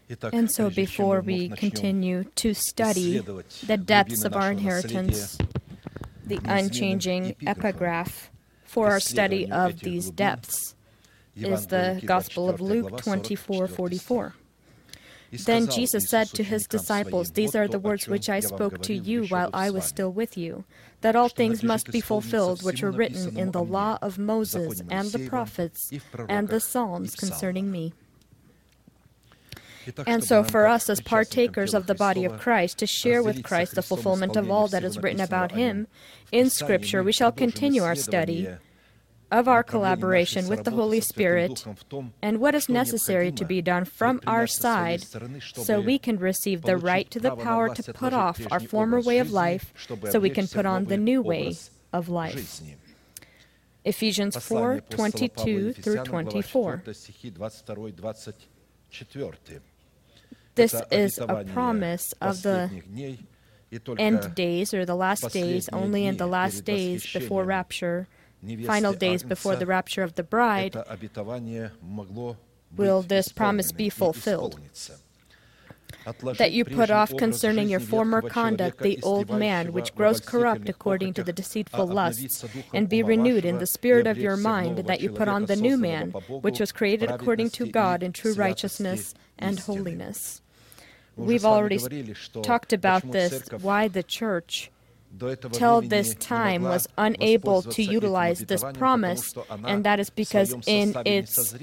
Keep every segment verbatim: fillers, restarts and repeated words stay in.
And so before we continue to study the depths of our inheritance, the unchanging epigraph for our study of these depths is the Gospel of Luke twenty-four forty-four. Then Jesus said to his disciples, "These are the words which I spoke to you while I was still with you, that all things must be fulfilled which are written in the law of Moses and the prophets and the Psalms concerning me." And so for us as partakers of the body of Christ, to share with Christ the fulfillment of all that is written about him in Scripture, we shall continue our study of our collaboration with the Holy Spirit and what is necessary to be done from our side so we can receive the right to the power to put off our former way of life so we can put on the new way of life. Ephesians four twenty-two through twenty-four. This is a promise of the end days, or the last days, only in the last days before rapture, final days before the rapture of the bride, will this promise be fulfilled. That you put off concerning your former conduct the old man, which grows corrupt according to the deceitful lusts, and be renewed in the spirit of your mind, that you put on the new man, which was created according to God in true righteousness and holiness. We've already talked about this, why the church till this time was unable to utilize this promise, and that is because in its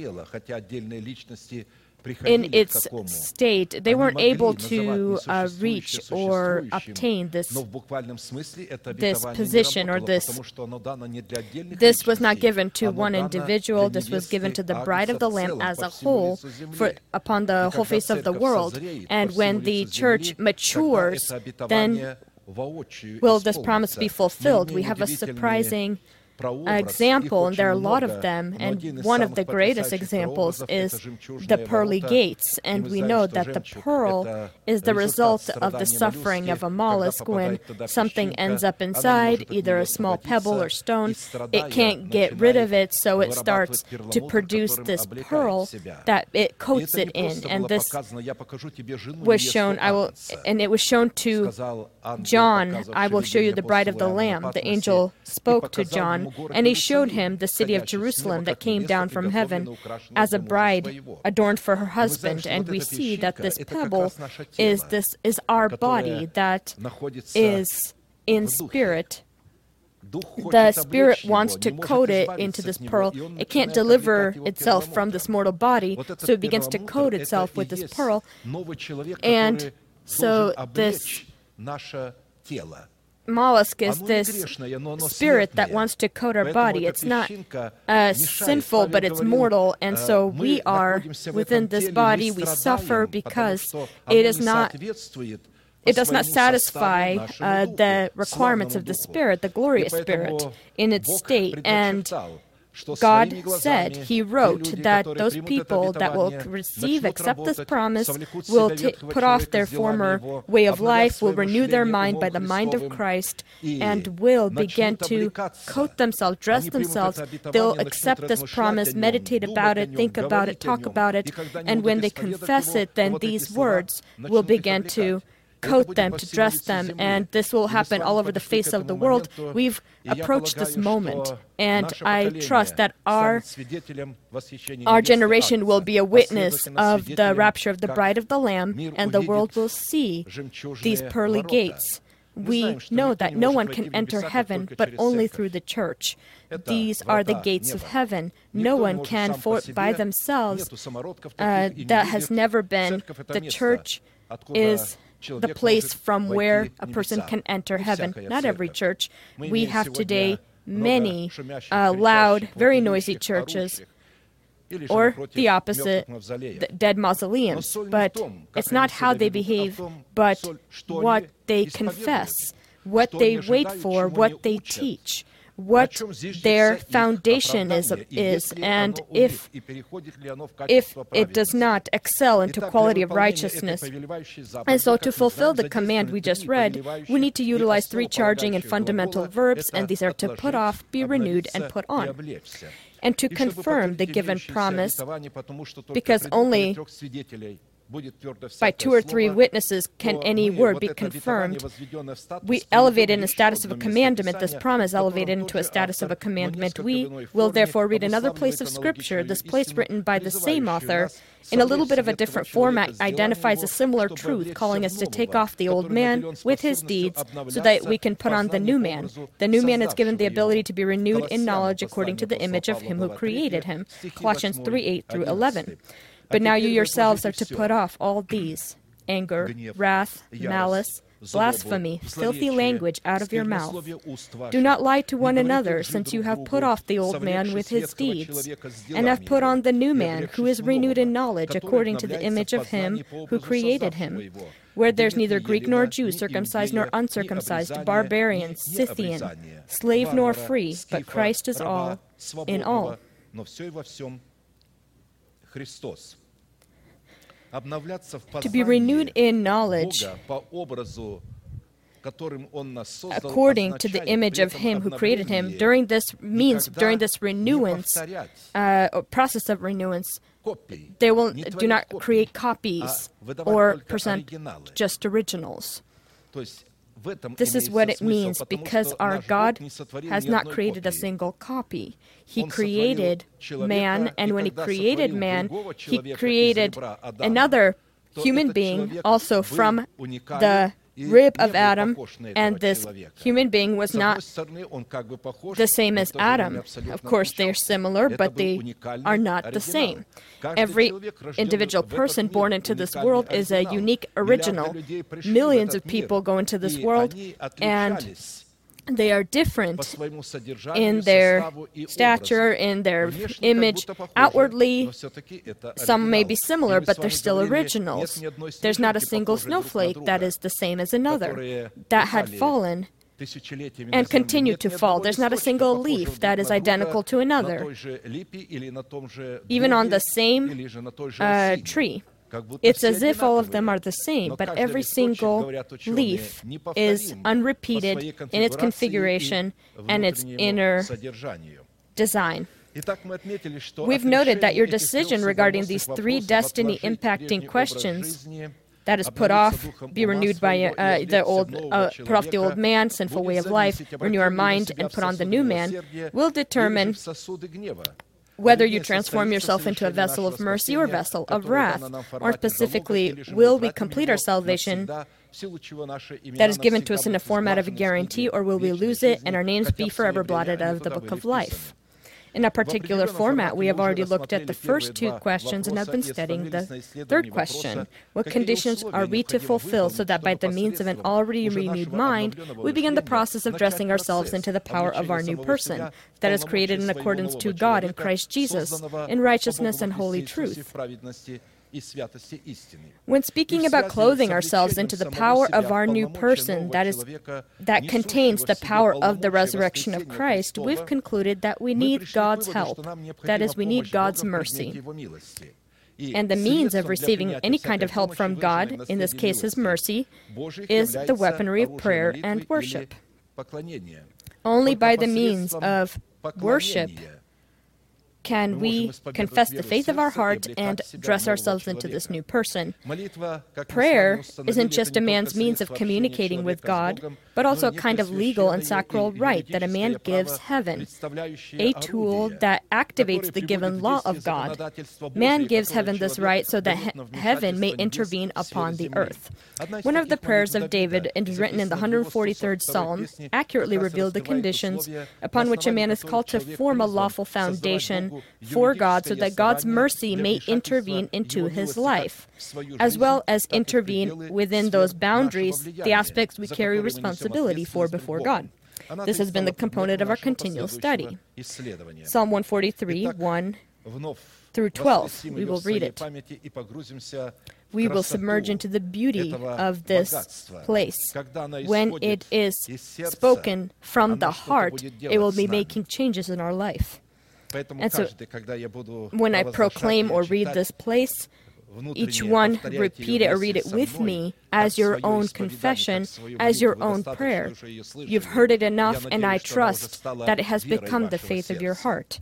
in its state, they weren't able to uh, reach or obtain this, this position, or this. This was not given to one individual. This was given to the bride of the Lamb as a whole, for upon the whole face of the world. And when the church matures, then will this promise be fulfilled? We have a surprising example, and there are a lot of them, and one of the greatest examples is the pearly gates. And we know that the pearl is the result of the suffering of a mollusk. When something ends up inside, either a small pebble or stone, it can't get rid of it, so it starts to produce this pearl that it coats it in. And this was shown, I will, and it was shown to John. "I will show you the bride of the Lamb." The angel spoke to John, and he showed him the city of Jerusalem that came down from heaven as a bride adorned for her husband. And we see that this pebble is this is our body that is in spirit. The Spirit wants to coat it into this pearl. It can't deliver itself from this mortal body, so it begins to coat itself with this pearl. And so this mollusk is this spirit that wants to coat our body. It's not uh, sinful, but it's mortal. And so we are within this body. We suffer because it is not It does not satisfy uh, the requirements of the Spirit, the glorious Spirit, in its state. And God said, He wrote, that those people that will receive, accept this promise, will t- put off their former way of life, will renew their mind by the mind of Christ, and will begin to coat themselves, dress themselves. They'll accept this promise, meditate about it, think about it, talk about it, and when they confess it, then these words will begin to coat them, to dress them, and this will happen all over the face of the world. We've approached this moment, and I trust that our, our generation will be a witness of the rapture of the bride of the Lamb, and the world will see these pearly gates. We know that no one can enter heaven but only through the church. These are the gates of heaven. No one can, for by themselves, uh, that has never been. The church is the place from where a person can enter heaven. Not every church. We have today many uh, loud, very noisy churches, or the opposite, the dead mausoleums. But it's not how they behave, but what they confess, what they wait for, what they teach, what their foundation is, is and if, if it does not excel into quality of righteousness. And so to fulfill the command we just read, we need to utilize three charging and fundamental verbs, and these are to put off, be renewed, and put on. And to confirm the given promise, because only by two or three witnesses can any word be confirmed. We elevated in the status of a commandment. This promise elevated into a status of a commandment. We will therefore read another place of Scripture, this place written by the same author, in a little bit of a different format, identifies a similar truth, calling us to take off the old man with his deeds so that we can put on the new man. The new man is given the ability to be renewed in knowledge according to the image of him who created him. Colossians three, eight through eleven. But now you yourselves are to put off all these: anger, wrath, malice, blasphemy, filthy language out of your mouth. Do not lie to one another, since you have put off the old man with his deeds, and have put on the new man, who is renewed in knowledge according to the image of him who created him. Where there's neither Greek nor Jew, circumcised nor uncircumcised, barbarian, Scythian, slave nor free, but Christ is all in all. To be renewed in knowledge according to the image of him who created him. During this means, during this renewance, uh, or process of renewance, they will do not create copies or present just originals. This is what it means, because our God has not created a single copy. He created man, and when he created man, he created another human being also from the rib of Adam, and this human being was not the same as Adam. Of course, they are similar, but they are not the same. Every individual person born into this world is a unique original. Millions of people go into this world, and they are different in their stature, in their image. Outwardly, some may be similar, but they're still originals. There's not a single snowflake that is the same as another that had fallen and continued to fall. There's not a single leaf that is identical to another, even on the same uh, tree. It's as if all of them are the same, but every single leaf is unrepeated in its configuration and its inner design. We've noted that your decision regarding these three destiny-impacting questions, that is, put off, be renewed by uh, the old, uh, put off the old man, sinful way of life, renew our mind, and put on the new man, will determine whether you transform yourself into a vessel of mercy or vessel of wrath. More specifically, will we complete our salvation that is given to us in the format of a guarantee, or will we lose it and our names be forever blotted out of the book of life? In a particular format, we have already looked at the first two questions and have been studying the third question. What conditions are we to fulfill so that by the means of an already renewed mind, we begin the process of dressing ourselves into the power of our new person that is created in accordance to God in Christ Jesus, in righteousness and holy truth? When speaking about clothing ourselves into the power of our new person that is that contains the power of the resurrection of Christ, we've concluded that we need God's help. That is, we need God's mercy. And the means of receiving any kind of help from God, in this case His mercy, is the weaponry of prayer and worship. Only by the means of worship can we confess the faith of our heart and dress ourselves into this new person. Prayer isn't just a man's means of communicating with God, but also a kind of legal and sacral right that a man gives heaven, a tool that activates the given law of God. Man gives heaven this right so that he- heaven may intervene upon the earth. One of the prayers of David, written in the one hundred forty-third Psalm, accurately revealed the conditions upon which a man is called to form a lawful foundation for God so that God's mercy may intervene into his life, as well as intervene within those boundaries, the aspects we carry responsibility for before God. This has been the component of our continual study. Psalm one forty-three, one through twelve. We will read it. We will submerge into the beauty of this place. When it is spoken from the heart, it will be making changes in our life. And so, when I proclaim or read this place, each one repeat it or read it with me as your own confession, as your own prayer. You've heard it enough, and I trust that it has become the faith of your heart.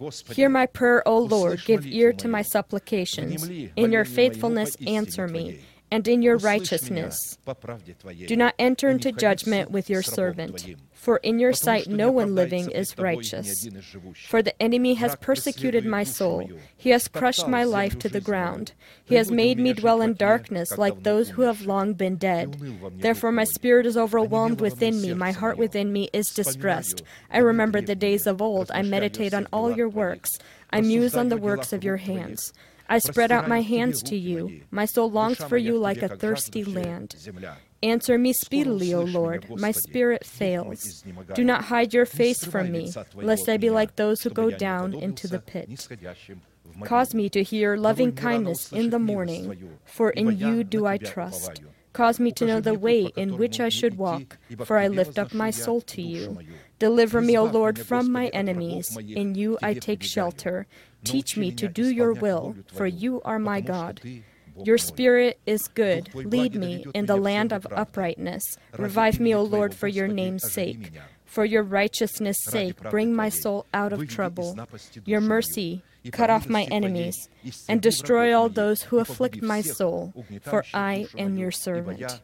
Hear my prayer, O Lord, give ear to my supplications. In your faithfulness answer me, and in your righteousness. Do not enter into judgment with your servant, for in your sight no one living is righteous. For the enemy has persecuted my soul. He has crushed my life to the ground. He has made me dwell in darkness like those who have long been dead. Therefore my spirit is overwhelmed within me. My heart within me is distressed. I remember the days of old. I meditate on all your works. I muse on the works of your hands. I spread out my hands to you. My soul longs for you like a thirsty land. Answer me speedily, O Lord. My spirit fails. Do not hide your face from me, lest I be like those who go down into the pit. Cause me to hear loving kindness in the morning, for in you do I trust. Cause me to know the way in which I should walk, for I lift up my soul to you. Deliver me, O Lord, from my enemies. In you I take shelter. Teach me to do your will, for you are my God. Your spirit is good. Lead me in the land of uprightness. Revive me, O Lord, for your name's sake. For your righteousness' sake, bring my soul out of trouble. Your mercy, cut off my enemies, and destroy all those who afflict my soul, for I am your servant.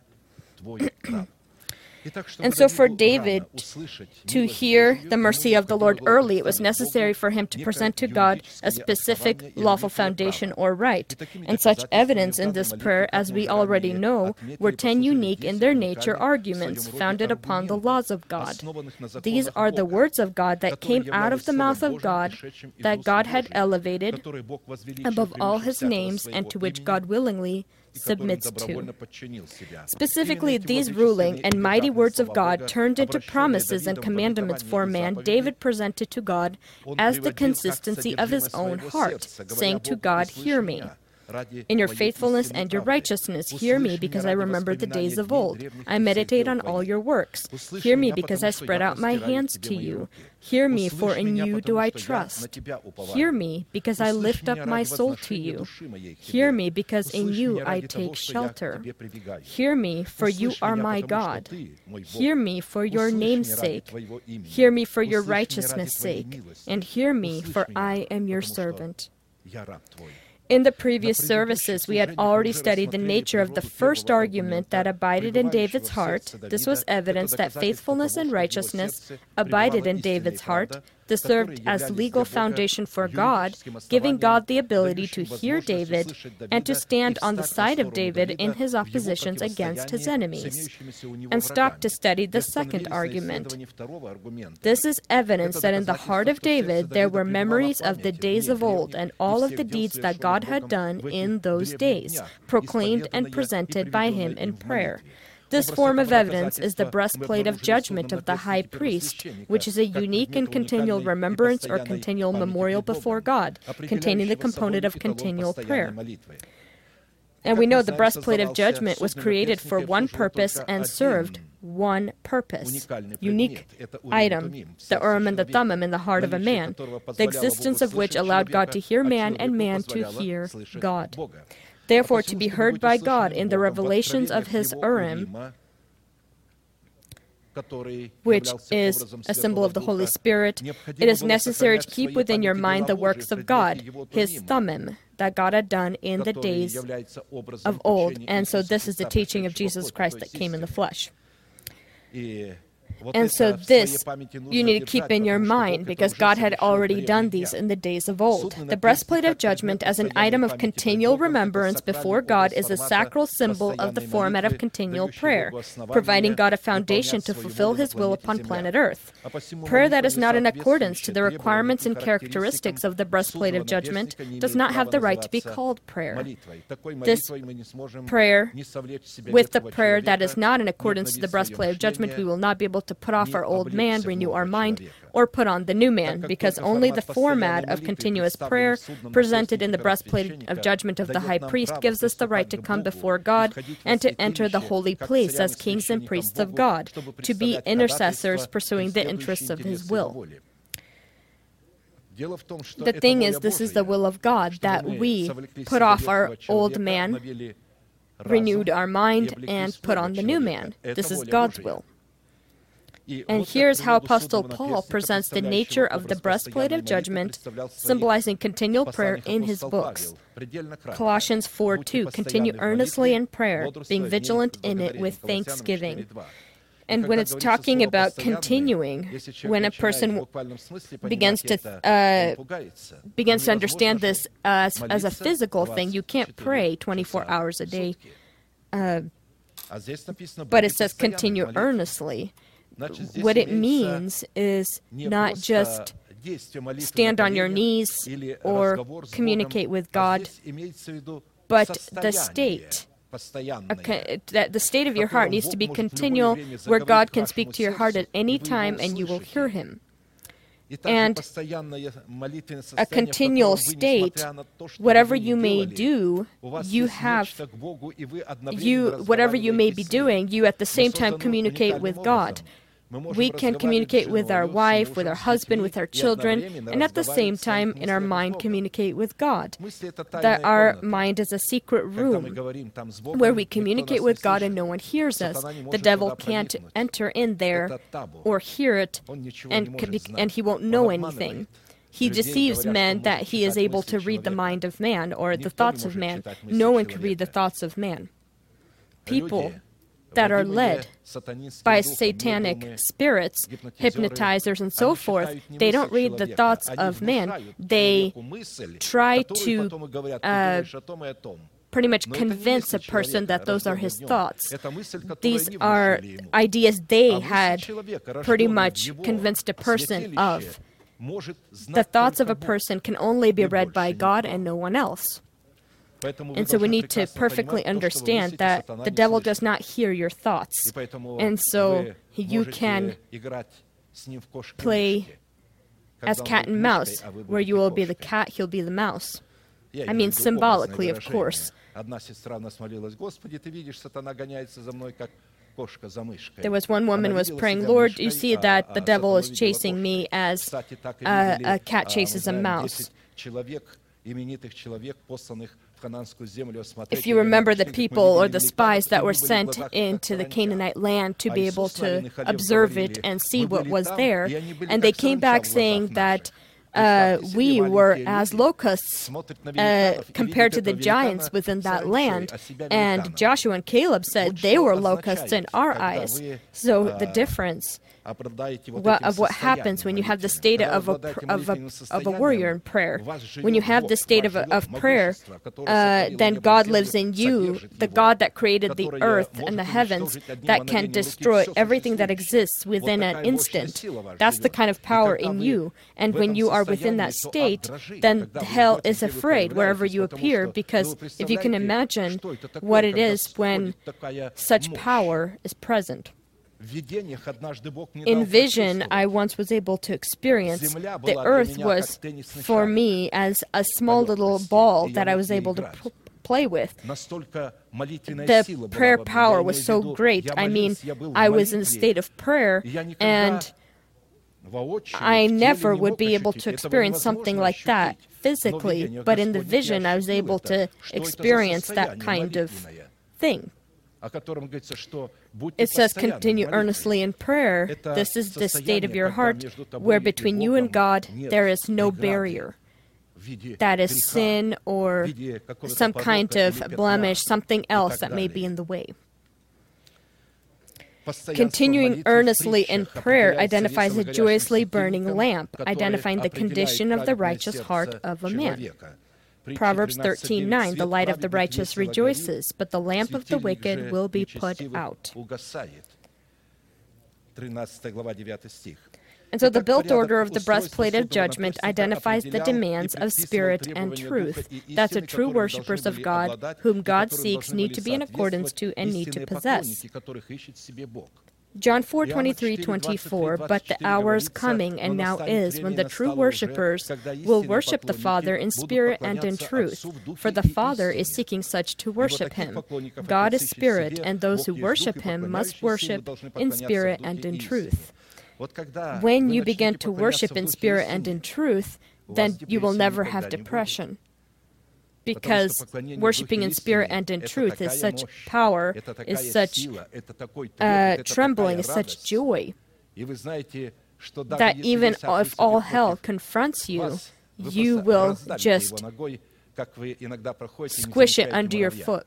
And so for David to hear the mercy of the Lord early, it was necessary for him to present to God a specific lawful foundation or right. And such evidence in this prayer, as we already know, were ten unique in their nature arguments founded upon the laws of God. These are the words of God that came out of the mouth of God, that God had elevated above all his names, and to which God willingly submits to. Specifically, these ruling and mighty words of God turned into promises and commandments for man, David presented to God as the consistency of his own heart, saying to God, "Hear me. In your faithfulness and your righteousness, hear me, because I remember the days of old. I meditate on all your works. Hear me, because I spread out my hands to you. Hear me, for in you do I trust. Hear me, because I lift up my soul to you. Hear me, because in you I take shelter. Hear me, for you are my God. Hear me for your name's sake. Hear me for your righteousness' sake. And hear me, for I am your servant." In the previous services, we had already studied the nature of the first argument that abided in David's heart. This was evidence that faithfulness and righteousness abided in David's heart. This served as legal foundation for God, giving God the ability to hear David and to stand on the side of David in his oppositions against his enemies. And stop to study the second argument. This is evidence that in the heart of David there were memories of the days of old and all of the deeds that God had done in those days, proclaimed and presented by him in prayer. This form of evidence is the breastplate of judgment of the high priest, which is a unique and continual remembrance or continual memorial before God, containing the component of continual prayer. And we know the breastplate of judgment was created for one purpose and served one purpose. Unique item, the Urim and the Thummim in the heart of a man, the existence of which allowed God to hear man and man to hear God. Therefore, to be heard by God in the revelations of his Urim, which is a symbol of the Holy Spirit, it is necessary to keep within your mind the works of God, his Thummim, that God had done in the days of old. And so this is the teaching of Jesus Christ that came in the flesh. And so this you need to keep in your mind, because God had already done these in the days of old. The breastplate of judgment as an item of continual remembrance before God is a sacral symbol of the format of continual prayer, providing God a foundation to fulfill his will upon planet Earth. Prayer that is not in accordance to the requirements and characteristics of the breastplate of judgment does not have the right to be called prayer. This prayer, with the prayer that is not in accordance to the breastplate of judgment, we will not be able to to put off our old man, renew our mind, or put on the new man, because only the format of continuous prayer presented in the breastplate of judgment of the high priest gives us the right to come before God and to enter the holy place as kings and priests of God, to be intercessors pursuing the interests of his will. The thing is, this is the will of God, that we put off our old man, renewed our mind, and put on the new man. This is God's will. And here's how Apostle Paul presents the nature of the breastplate of judgment, symbolizing continual prayer in his books. Colossians four two, continue earnestly in prayer, being vigilant in it with thanksgiving. And when it's talking about continuing, when a person begins to uh, begins to understand this as, as a physical thing, you can't pray twenty-four hours a day. Uh, but it says continue earnestly. What it means is not just stand on your knees or communicate with God, but the state. Okay, that the state of your heart needs to be continual, where God can speak to your heart at any time and you will hear Him. And a continual state, whatever you may do, you have, you, whatever you may be doing, you at the same time communicate with God. We can communicate with our wife, with our husband, with our children, and at the same time, in our mind, communicate with God. That our mind is a secret room where we communicate with God and no one hears us. The devil can't enter in there or hear it, and, and he won't know anything. He deceives men that he is able to read the mind of man or the thoughts of man. No one can read the thoughts of man. People that are led by satanic spirits, hypnotizers, and so forth, they don't read the thoughts of man. They try to uh, pretty much convince a person that those are his thoughts. These are ideas they had pretty much convinced a person of. The thoughts of a person can only be read by God and no one else. And so we need to perfectly understand that the devil does not hear your thoughts. And so you can play as cat and mouse, where you will be the cat, he'll be the mouse. I mean, symbolically, of course. There was one woman was praying, Lord, you see that the devil is chasing me as a, a cat chases a mouse. If you remember the people or the spies that were sent into the Canaanite land to be able to observe it and see what was there, and they came back saying that uh, we were as locusts uh, compared to the giants within that land, and Joshua and Caleb said they were locusts in our eyes. So the difference What, of what happens when you have the state of a, of a, of a warrior in prayer. When you have the state of, a, of prayer, uh, then God lives in you, the God that created the earth and the heavens, that can destroy everything that exists within an instant. That's the kind of power in you. And when you are within that state, then hell is afraid wherever you appear, because if you can imagine what it is when such power is present. In vision, I once was able to experience the earth was, for me, as a small little ball that I was able to p- play with. The prayer power was so great. I mean, I was in a state of prayer, and I never would be able to experience something like that physically, but in the vision, I was able to experience that kind of thing. It says, continue earnestly in prayer. This is the state of your heart, where between you and God there is no barrier. That is sin or some kind of blemish, something else that may be in the way. Continuing earnestly in prayer identifies a joyously burning lamp, identifying the condition of the righteous heart of a man. Proverbs thirteen nine, the light of the righteous rejoices, but the lamp of the wicked will be put out. And so the built order of the breastplate of judgment identifies the demands of spirit and truth. That's the true worshippers of God, whom God seeks, need to be in accordance to and need to possess. John four twenty-three twenty-four, but the hour is coming, and now is, when the true worshippers will worship the Father in spirit and in truth, for the Father is seeking such to worship Him. God is spirit, and those who worship Him must worship in spirit and in truth. When you begin to worship in spirit and in truth, then you will never have depression. Because worshiping in spirit and in truth is such power, is such uh, trembling, is such joy. that even if all hell confronts you, you will just squish it under your foot.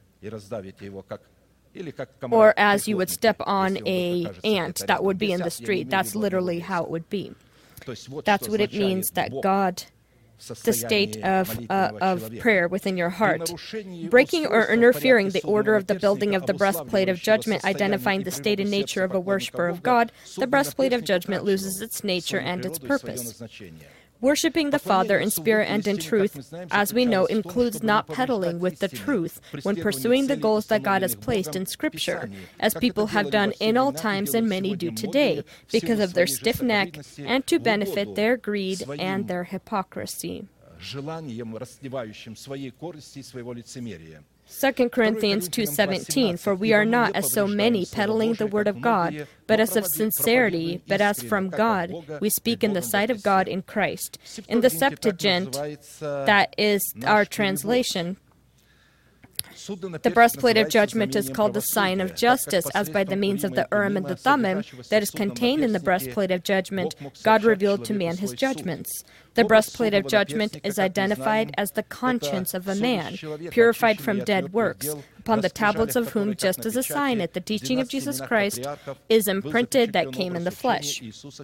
Or as you would step on an ant that would be in the street. That's literally how it would be. That's what it means that God, the state of, uh, of prayer within your heart. Breaking or interfering the order of the building of the breastplate of judgment, identifying the state and nature of a worshiper of God, the breastplate of judgment loses its nature and its purpose. Worshipping the Father in spirit and in truth, as we know, includes not peddling with the truth when pursuing the goals that God has placed in Scripture, as people have done in all times and many do today, because of their stiff neck and to benefit their greed and their hypocrisy. Second Corinthians two seventeen, for we are not as so many peddling the word of God, but as of sincerity, but as from God, we speak in the sight of God in Christ. In the Septuagint, that is our translation, the breastplate of judgment is called the sign of justice, as by the means of the Urim and the Thummim that is contained in the breastplate of judgment, God revealed to man his judgments. The breastplate of judgment is identified as the conscience of a man, purified from dead works, upon the tablets of whom, just as a sign at the teaching of Jesus Christ, is imprinted that came in the flesh.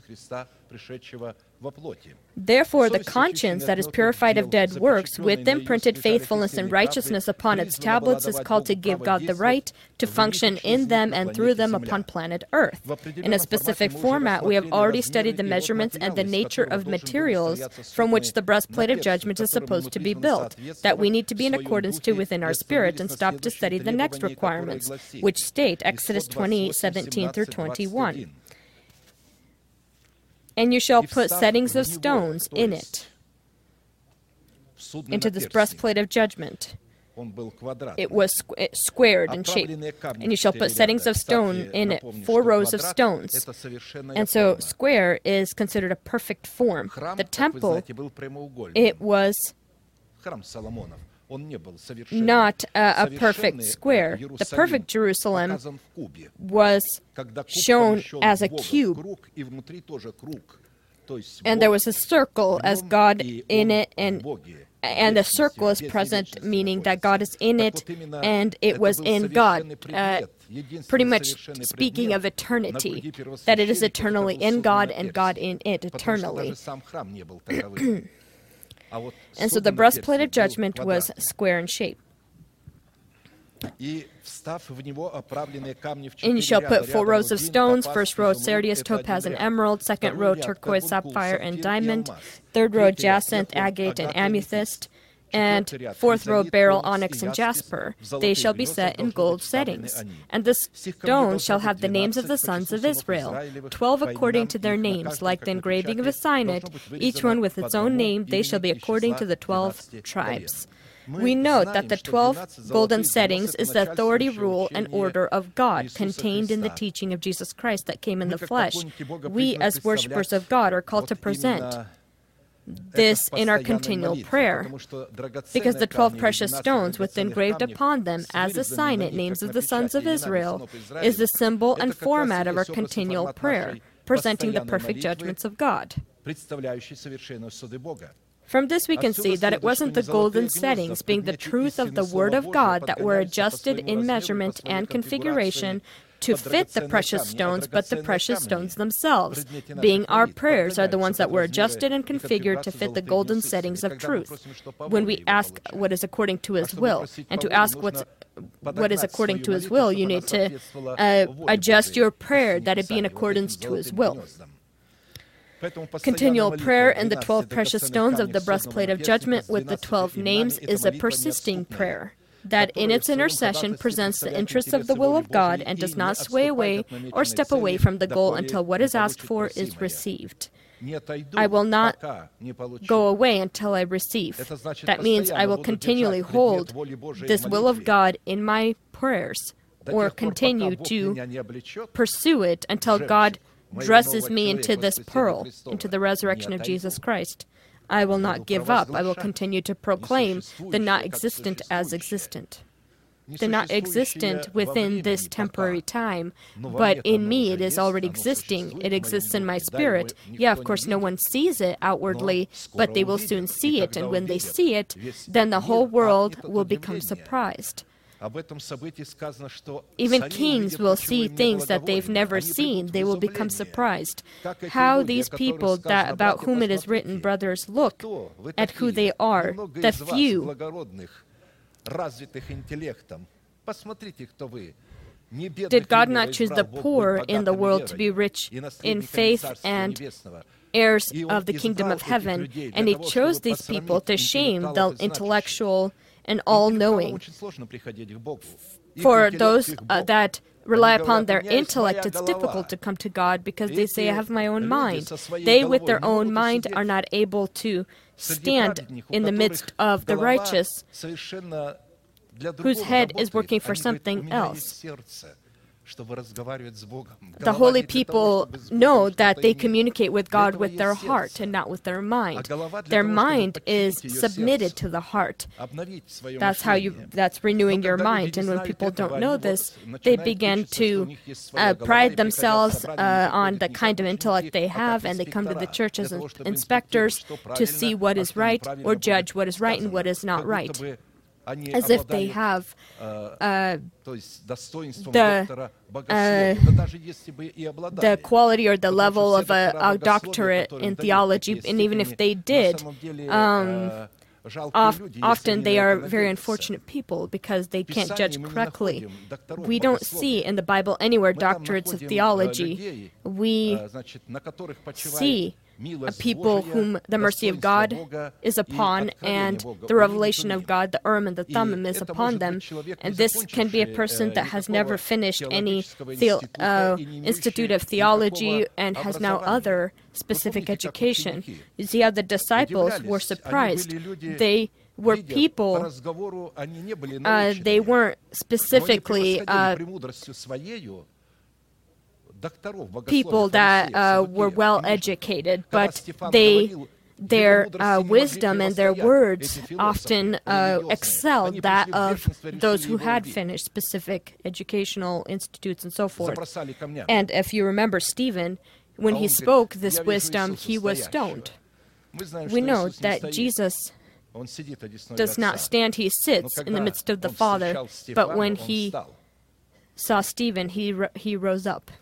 Therefore, the conscience that is purified of dead works, with imprinted faithfulness and righteousness upon its tablets, is called to give God the right to function in them and through them upon planet Earth. In a specific format, we have already studied the measurements and the nature of materials from which the breastplate of judgment is supposed to be built, that we need to be in accordance to within our spirit, and stop to study the next requirements, which state Exodus twenty-eight seventeen through twenty-one. And you shall put settings of stones in it, into this breastplate of judgment. It was squ- squared in shape. And you shall put settings of stone in it, four rows of stones. And so square is considered a perfect form. The temple, it was not uh, a perfect square. The perfect Jerusalem was shown as a cube. And there was a circle as God in it, and and a circle is present, meaning that God is in it, and it was in God. Uh, pretty much speaking of eternity, that it is eternally in God and God in it eternally. And so the breastplate of judgment was square in shape. And you shall put four rows of stones, first row sardius, topaz, and emerald, second row turquoise, sapphire, and diamond, third row jacinth, agate, and amethyst, and fourth row beryl, onyx, and jasper. They shall be set in gold settings. And the stones shall have the names of the sons of Israel, twelve according to their names, like the engraving of a signet, each one with its own name. They shall be according to the twelve tribes. We note that the twelve golden settings is the authority, rule, and order of God contained in the teaching of Jesus Christ that came in the flesh. We, as worshippers of God, are called to present this in our continual prayer, because the twelve precious stones with engraved upon them as a signet names of the sons of Israel is the symbol and format of our continual prayer, presenting the perfect judgments of God. From this we can see that it wasn't the golden settings, being the truth of the Word of God, that were adjusted in measurement and configuration to fit the precious stones, but the precious stones themselves, being our prayers, are the ones that were adjusted and configured to fit the golden settings of truth. When we ask what is according to His will, and to ask what's what is according to His will, you need to uh, adjust your prayer that it be in accordance to His will. Continual prayer in the twelve precious stones of the breastplate of judgment with the twelve names is a persisting prayer that in its intercession presents the interests of the will of God and does not sway away or step away from the goal until what is asked for is received. I will not go away until I receive. That means I will continually hold this will of God in my prayers, or continue to pursue it until God dresses me into this pearl, into the resurrection of Jesus Christ. I will not give up. I will continue to proclaim the not existent as existent. they're not existent within this temporary time, but in me it is already existing. It exists in my spirit. Yeah, of course, no one sees it outwardly, but they will soon see it, and when they see it, then the whole world will become surprised. Even kings will see things that they've never seen. They will become surprised. How these people that about whom it is written, brothers, look at who they are, the few. Did God not choose the poor in the world to be rich in faith and heirs of the kingdom of heaven? And He chose these people to shame the intellectual and all-knowing. For those uh, that rely upon their intellect, it's difficult to come to God because they say, I have my own mind. They, with their own mind, are not able to stand in the midst of the righteous, whose head is working for something else. The holy people know that they communicate with God with their heart and not with their mind. Their mind is submitted to the heart. That's how you, that's renewing your mind. And when people don't know this, they begin to uh, pride themselves uh, on the kind of intellect they have, and they come to the church as inspectors to see what is right or judge what is right and what is not right, as if they have uh, the, uh, the quality or the level of a, a doctorate in theology, and even if they did, um, Oft, often they are very unfortunate people because they can't judge correctly. We don't see in the Bible anywhere doctorates of theology. We see a people whom the mercy of God is upon and the revelation of God, the Urim and the Thummim, is upon them. And this can be a person that has never finished any the, uh, institute of theology and has no other specific education. You see how the disciples were surprised. They were people, uh, they weren't specifically uh, people that uh, were well educated, but they, their uh, wisdom and their words often uh, excelled that of those who had finished specific educational institutes and so forth. And if you remember Stephen, when he spoke this wisdom, he was stoned. We know that Jesus does not stand, he sits in the midst of the Father, but when he saw Stephen, he, he rose up.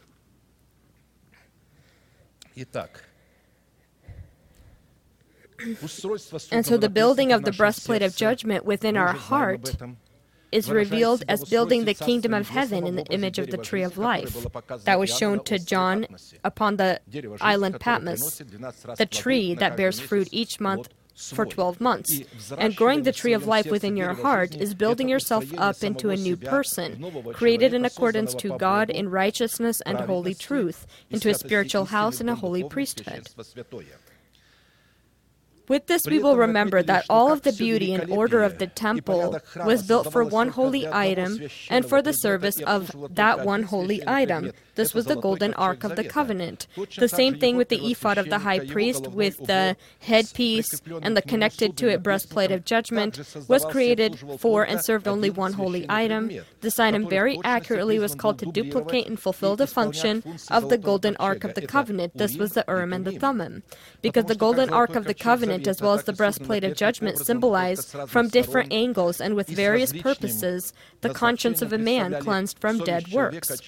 And so the building of the breastplate of judgment within our heart is revealed as building the kingdom of heaven in the image of the tree of life that was shown to John upon the island Patmos, the tree that bears fruit each month for twelve months. And growing the tree of life within your heart is building yourself up into a new person, created in accordance to God in righteousness and holy truth, into a spiritual house and a holy priesthood. With this, we will remember that all of the beauty and order of the temple was built for one holy item and for the service of that one holy item. This was the golden ark of the covenant. The same thing with the ephod of the high priest, with the headpiece and the connected to it breastplate of judgment, was created for and served only one holy item. This item very accurately was called to duplicate and fulfill the function of the golden ark of the covenant. This was the Urim and the Thummim. Because the golden ark of the covenant as well as the breastplate of judgment symbolize, from different angles and with various purposes, the conscience of a man cleansed from dead works.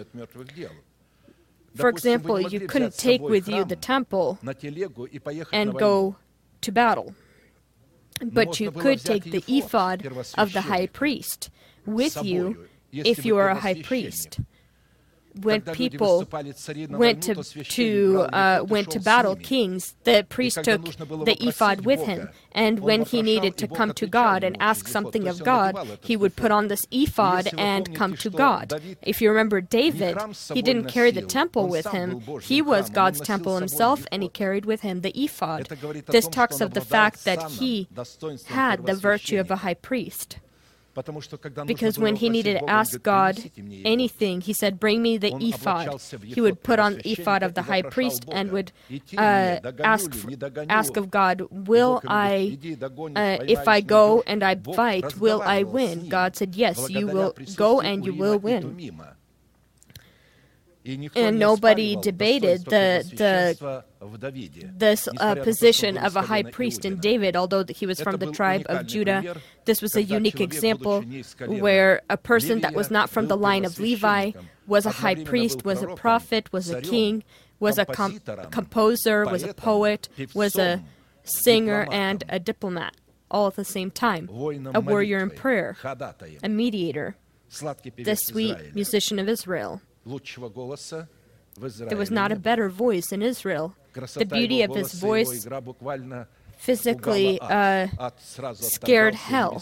For example, you couldn't take with you the temple and go to battle, but you could take the ephod of the high priest with you if you are a high priest. When people went to, to, uh, went to battle, kings, the priest took the ephod with him. And when he needed to come to God and ask something of God, he would put on this ephod and come to God. If you remember David, he didn't carry the temple with him. He was God's temple himself, and he carried with him the ephod. This talks of the fact that he had the virtue of a high priest. Because when he needed to ask God anything, he said, bring me the ephod. He would put on the ephod of the high priest and would uh, ask, ask of God, will I, uh, if I go and I fight, will I win? God said, yes, you will go and you will win. And nobody debated the the this uh, position of a high priest in David, although he was from the tribe of Judah. This was a unique example where a person that was not from the line of Levi was a high priest, was a prophet, was a king, was a com- composer, was a poet, was a singer, and a diplomat, all at the same time. A warrior in prayer, a mediator, the sweet musician of Israel. There was not a better voice in Israel. The beauty of his voice physically uh, scared hell.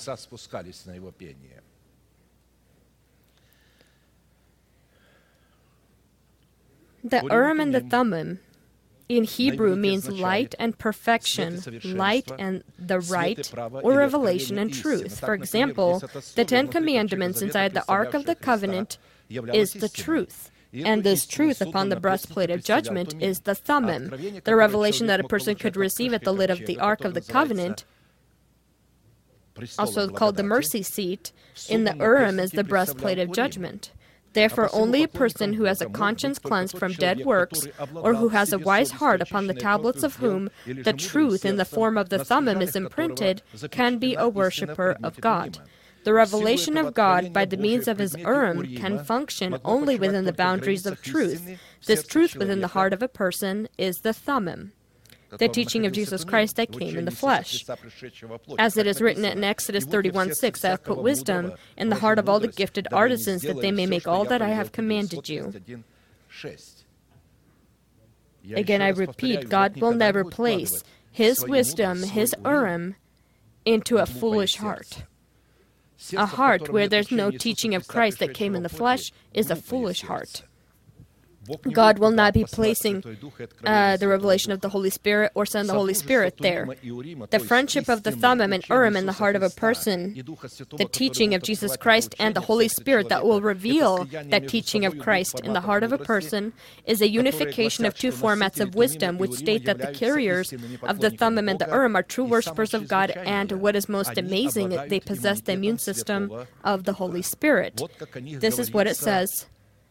The Urim and the Thummim in Hebrew means light and perfection, light and the right, or revelation and truth. For example, the Ten Commandments inside the Ark of the Covenant is the truth. And this truth upon the breastplate of judgment is the Thummim, the revelation that a person could receive at the lid of the Ark of the Covenant, also called the mercy seat. In the Urim is the breastplate of judgment. Therefore, only a person who has a conscience cleansed from dead works, or who has a wise heart upon the tablets of whom the truth in the form of the Thummim is imprinted, can be a worshipper of God. The revelation of God by the means of his Urim can function only within the boundaries of truth. This truth within the heart of a person is the Thummim, the teaching of Jesus Christ that came in the flesh. As it is written in Exodus thirty-one six, I have put wisdom in the heart of all the gifted artisans, that they may make all that I have commanded you. Again, I repeat, God will never place his wisdom, his Urim, into a foolish heart. A heart where there's no teaching of Christ that came in the flesh is a foolish heart. God will not be placing uh, the revelation of the Holy Spirit or send the Holy Spirit there. The friendship of the Thummim and Urim in the heart of a person, the teaching of Jesus Christ and the Holy Spirit that will reveal that teaching of Christ in the heart of a person, is a unification of two formats of wisdom which state that the carriers of the Thummim and the Urim are true worshippers of God, and what is most amazing, they possess the immune system of the Holy Spirit. This is what it says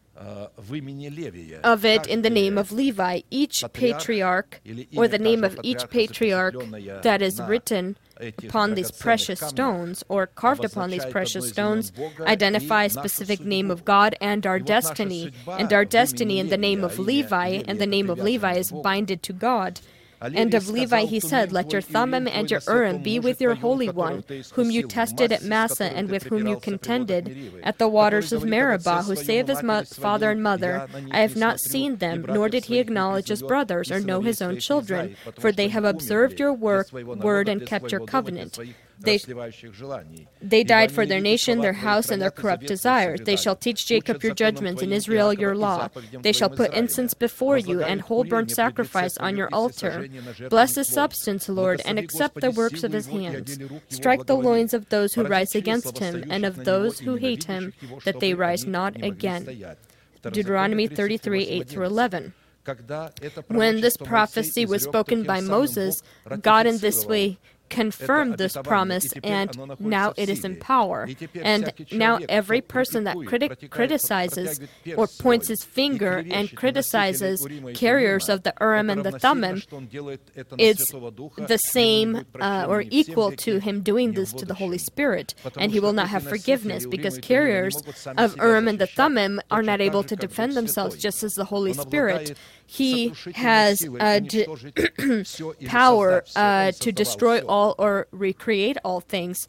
of it in the name of Levi. Each patriarch, or the name of each patriarch that is written upon these precious stones, or carved upon these precious stones, identify a specific name of God and our destiny. And our destiny in the name of Levi, and the name of Levi is binded to God. And of Levi he said, let your Thummim and your Urim be with your Holy One, whom you tested at Massah, and with whom you contended at the waters of Meribah, who say of his mo- father and mother, I have not seen them, nor did he acknowledge his brothers, or know his own children, for they have observed your work, word and kept your covenant. They, they died for their nation, their house, and their corrupt desires. They shall teach Jacob your judgments, and Israel your law. They shall put incense before you, and whole burnt sacrifice on your altar. Bless his substance, Lord, and accept the works of his hands. Strike the loins of those who rise against him, and of those who hate him, that they rise not again. Deuteronomy thirty-three, eight through eleven. When this prophecy was spoken by Moses, God in this way confirmed this promise, and now it is in power. And now every person that criti- criticizes or points his finger and criticizes carriers of the Urim and the Thummim is the same uh, or equal to him doing this to the Holy Spirit, and he will not have forgiveness, because carriers of Urim and the Thummim are not able to defend themselves, just as the Holy Spirit. He has uh, d- power uh, to destroy all or recreate all things.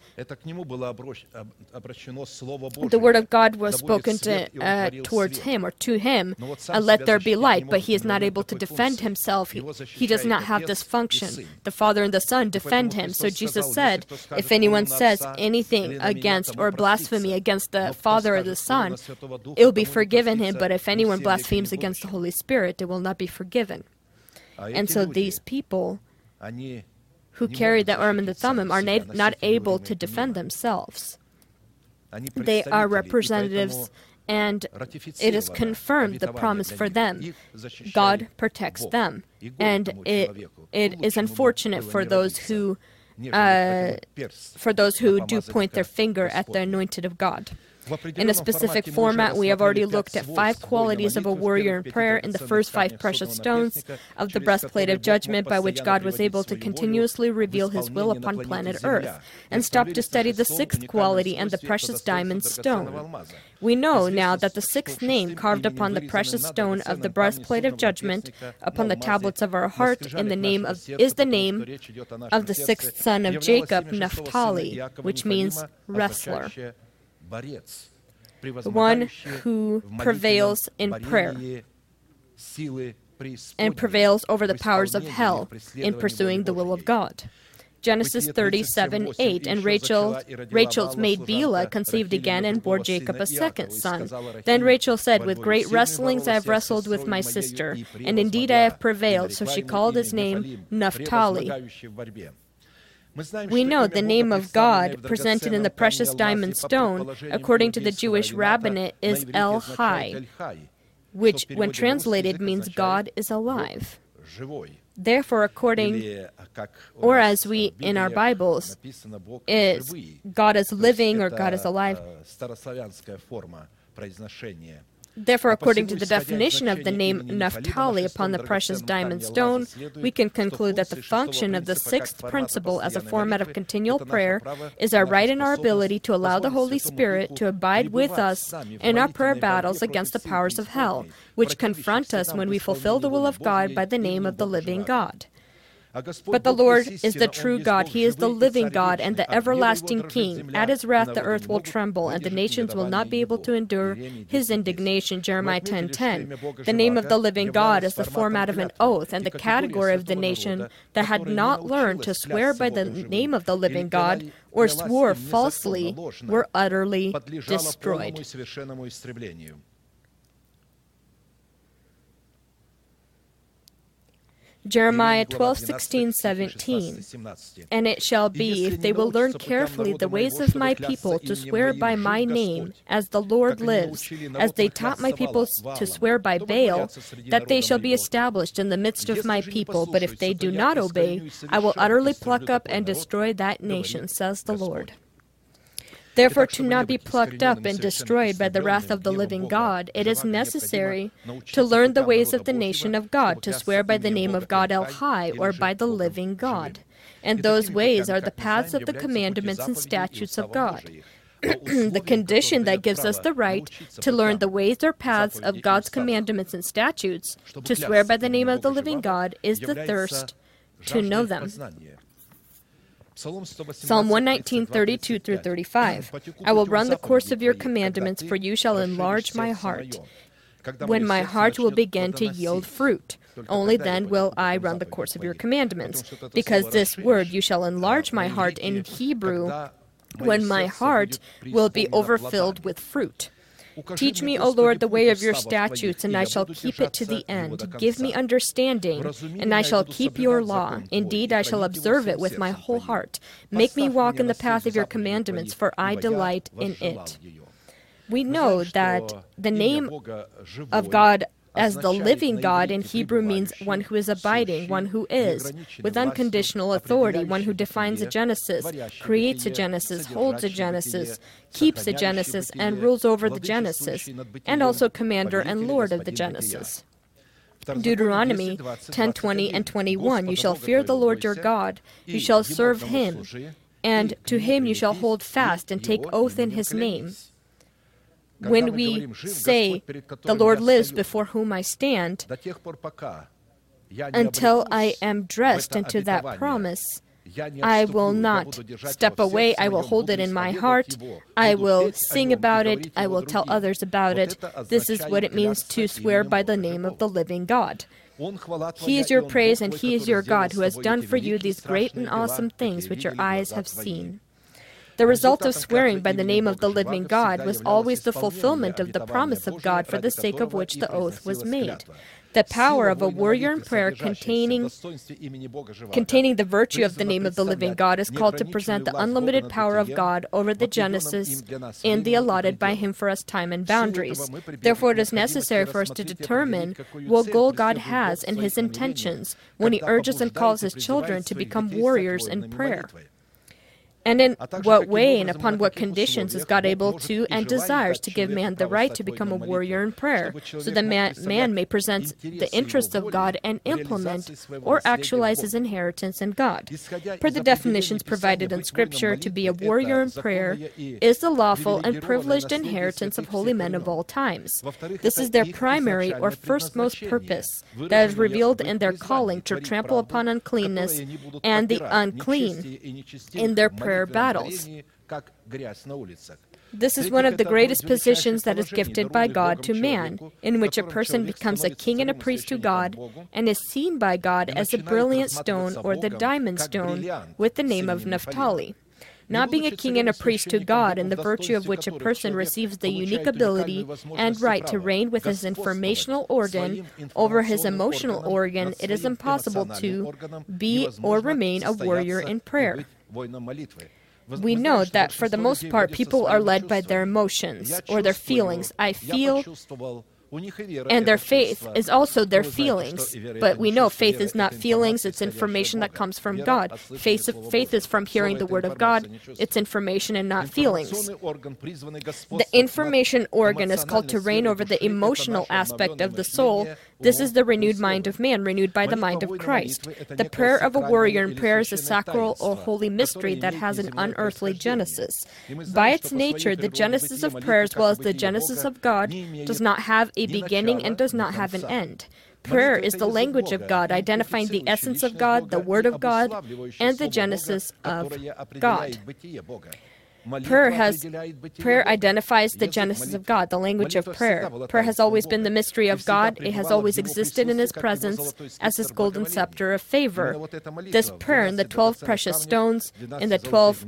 The word of God was spoken to, uh, towards him or to him, uh, let there be light, but he is not able to defend himself. He, he does not have this function. The Father and the Son defend him. So Jesus said, if anyone says anything against or blasphemy against the Father or the Son, it will be forgiven him, but if anyone blasphemes against the Holy Spirit, it will not be forgiven. And so these people who carry the Urim and the Thummim are na- not able to defend themselves. They are representatives, and it is confirmed the promise for them. God protects them. And it, it is unfortunate for those who uh, for those who do point their finger at the anointed of God. In a specific format, we have already looked at five qualities of a warrior in prayer in the first five precious stones of the breastplate of judgment by which God was able to continuously reveal His will upon planet Earth, and stopped to study the sixth quality and the precious diamond stone. We know now that the sixth name carved upon the precious stone of the breastplate of judgment upon the tablets of our heart in the name of is the name of the sixth son of Jacob, Naphtali, which means wrestler. The one who prevails in prayer and prevails over the powers of hell in pursuing the will of God. Genesis thirty-seven eight, and Rachel, Rachel's maid Bilhah conceived again and bore Jacob a second son. Then Rachel said, with great wrestlings I have wrestled with my sister, and indeed I have prevailed. So she called his name Naphtali. We know the name of God presented in the precious diamond stone, according to the Jewish rabbinate, is El Hai, which, when translated, means God is alive. Therefore, according, or as we in our Bibles, is God is living or God is alive. Therefore, according to the definition of the name Naphtali upon the precious diamond stone, we can conclude that the function of the sixth principle as a format of continual prayer is our right and our ability to allow the Holy Spirit to abide with us in our prayer battles against the powers of hell, which confront us when we fulfill the will of God by the name of the living God. But the Lord is the true God. He is the living God and the everlasting King. At His wrath the earth will tremble, and the nations will not be able to endure His indignation. Jeremiah ten ten. The name of the living God is the format of an oath, and the category of the nation that had not learned to swear by the name of the living God or swore falsely were utterly destroyed. Jeremiah twelve sixteen seventeen. And it shall be, if they will learn carefully the ways of my people to swear by my name, as the Lord lives, as they taught my people to swear by Baal, that they shall be established in the midst of my people. But if they do not obey, I will utterly pluck up and destroy that nation, says the Lord. Therefore, to not be plucked up and destroyed by the wrath of the living God, it is necessary to learn the ways of the nation of God, to swear by the name of God El Hai, or by the living God. And those ways are the paths of the commandments and statutes of God. The condition that gives us the right to learn the ways or paths of God's commandments and statutes, to swear by the name of the living God, is the thirst to know them. Psalm one nineteen, thirty-two through thirty-five. I will run the course of your commandments, for you shall enlarge my heart. When my heart will begin to yield fruit, only then will I run the course of your commandments. Because this word, you shall enlarge my heart, in Hebrew, when my heart will be overfilled with fruit. Teach me, O Lord, the way of your statutes, and I shall keep it to the end. Give me understanding, and I shall keep your law. Indeed, I shall observe it with my whole heart. Make me walk in the path of your commandments, for I delight in it. We know that the name of God as the living God in Hebrew means one who is abiding, one who is, with unconditional authority, one who defines a Genesis, creates a Genesis, holds a Genesis, keeps a Genesis, and rules over the Genesis, and also commander and lord of the Genesis. Deuteronomy ten twenty and twenty-one, you shall fear the Lord your God, you shall serve Him, and to Him you shall hold fast and take oath in His name. When we say, the Lord lives before whom I stand, until I am dressed into that promise, I will not step away. I will hold it in my heart. I will sing about it. I will tell others about it. This is what it means to swear by the name of the living God. He is your praise, and He is your God, who has done for you these great and awesome things which your eyes have seen. The result of swearing by the name of the living God was always the fulfillment of the promise of God, for the sake of which the oath was made. The power of a warrior in prayer containing, containing the virtue of the name of the living God is called to present the unlimited power of God over the Genesis in the allotted by Him for us time and boundaries. Therefore, it is necessary for us to determine what goal God has in His intentions when He urges and calls His children to become warriors in prayer. And in what way and upon what conditions is God able to and desires to give man the right to become a warrior in prayer, so that man, man may present the interests of God and implement or actualize his inheritance in God. Per the definitions provided in Scripture, to be a warrior in prayer is the lawful and privileged inheritance of holy men of all times. This is their primary or firstmost purpose that is revealed in their calling to trample upon uncleanness and the unclean in their prayer battles. This is one of the greatest positions that is gifted by God to man, in which a person becomes a king and a priest to God, and is seen by God as a brilliant stone or the diamond stone with the name of Naphtali. Not being a king and a priest to God, in the virtue of which a person receives the unique ability and right to reign with his informational organ over his emotional organ, it is impossible to be or remain a warrior in prayer. We know that for the most part, people are led by their emotions or their feelings. I feel, and their faith is also their feelings. But we know faith is not feelings, it's information that comes from God. Faith, faith is from hearing the Word of God, it's information and not feelings. The information organ is called to reign over the emotional aspect of the soul. This is the renewed mind of man, renewed by the mind of Christ. The prayer of a warrior in prayer is a sacral or holy mystery that has an unearthly genesis. By its nature, the genesis of prayer, as well as the genesis of God, does not have a beginning and does not have an end. Prayer is the language of God, identifying the essence of God, the Word of God, and the genesis of God. Prayer has prayer identifies the genesis of God, the language of prayer. Prayer has always been the mystery of God. It has always existed in His presence as His golden scepter of favor. This prayer in the twelve precious stones, in the twelve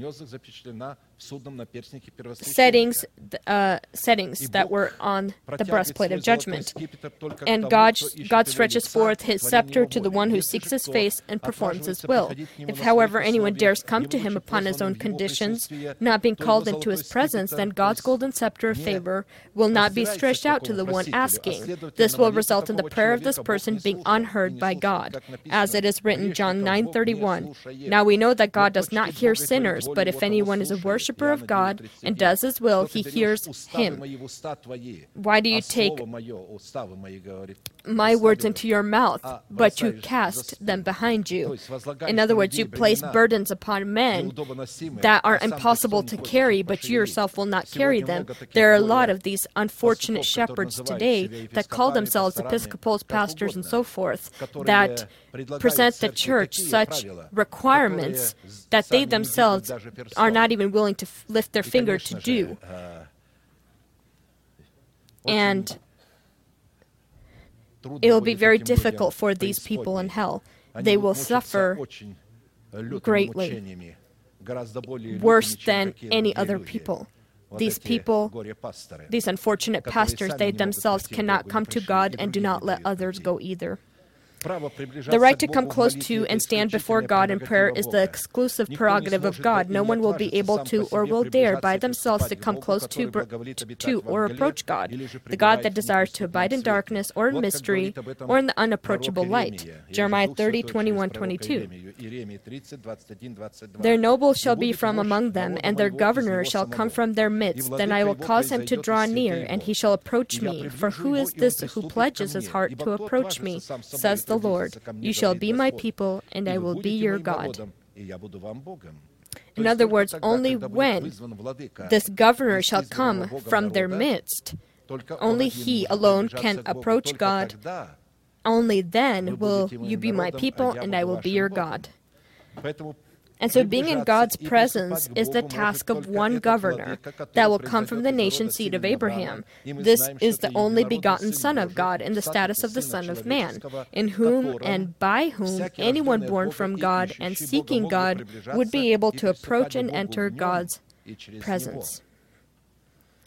settings, uh, settings that were on the breastplate of judgment. And God, God stretches forth His scepter to the one who seeks His face and performs His will. If, however, anyone dares come to Him upon his own conditions, not being called into His presence, then God's golden scepter of favor will not be stretched out to the one asking. This will result in the prayer of this person being unheard by God, as it is written, John nine thirty-one. Now we know that God does not hear sinners, but if anyone is a worshiper of God and does His will, He hears him. Why do you take my words into your mouth, but you cast them behind you? In other words, you place burdens upon men that are impossible to carry, but you yourself will not carry them. There are a lot of these unfortunate shepherds today that call themselves Episcopals, pastors, and so forth, that present the church such requirements that they themselves are not even willing to f- lift their finger to do. And it will be very difficult for these people in hell. They will suffer greatly, worse than any other people. These people, these unfortunate pastors, they themselves cannot come to God and do not let others go either. The right to come close to and stand before God in prayer is the exclusive prerogative of God. No one will be able to or will dare by themselves to come close to, to or approach God, the God that desires to abide in darkness or in mystery or in the unapproachable light. Jeremiah thirty, twenty-one, twenty-two. Their nobles shall be from among them, and their governor shall come from their midst. Then I will cause him to draw near, and he shall approach me. For who is this who pledges his heart to approach me, says the Lord? You shall be my people, and I will be your God. In other words, only when this governor shall come from their midst, only he alone can approach God. Only then will you be my people, and I will be your God. And so being in God's presence is the task of one governor that will come from the nation seed of Abraham. This is the only begotten Son of God in the status of the Son of Man, in whom and by whom anyone born from God and seeking God would be able to approach and enter God's presence.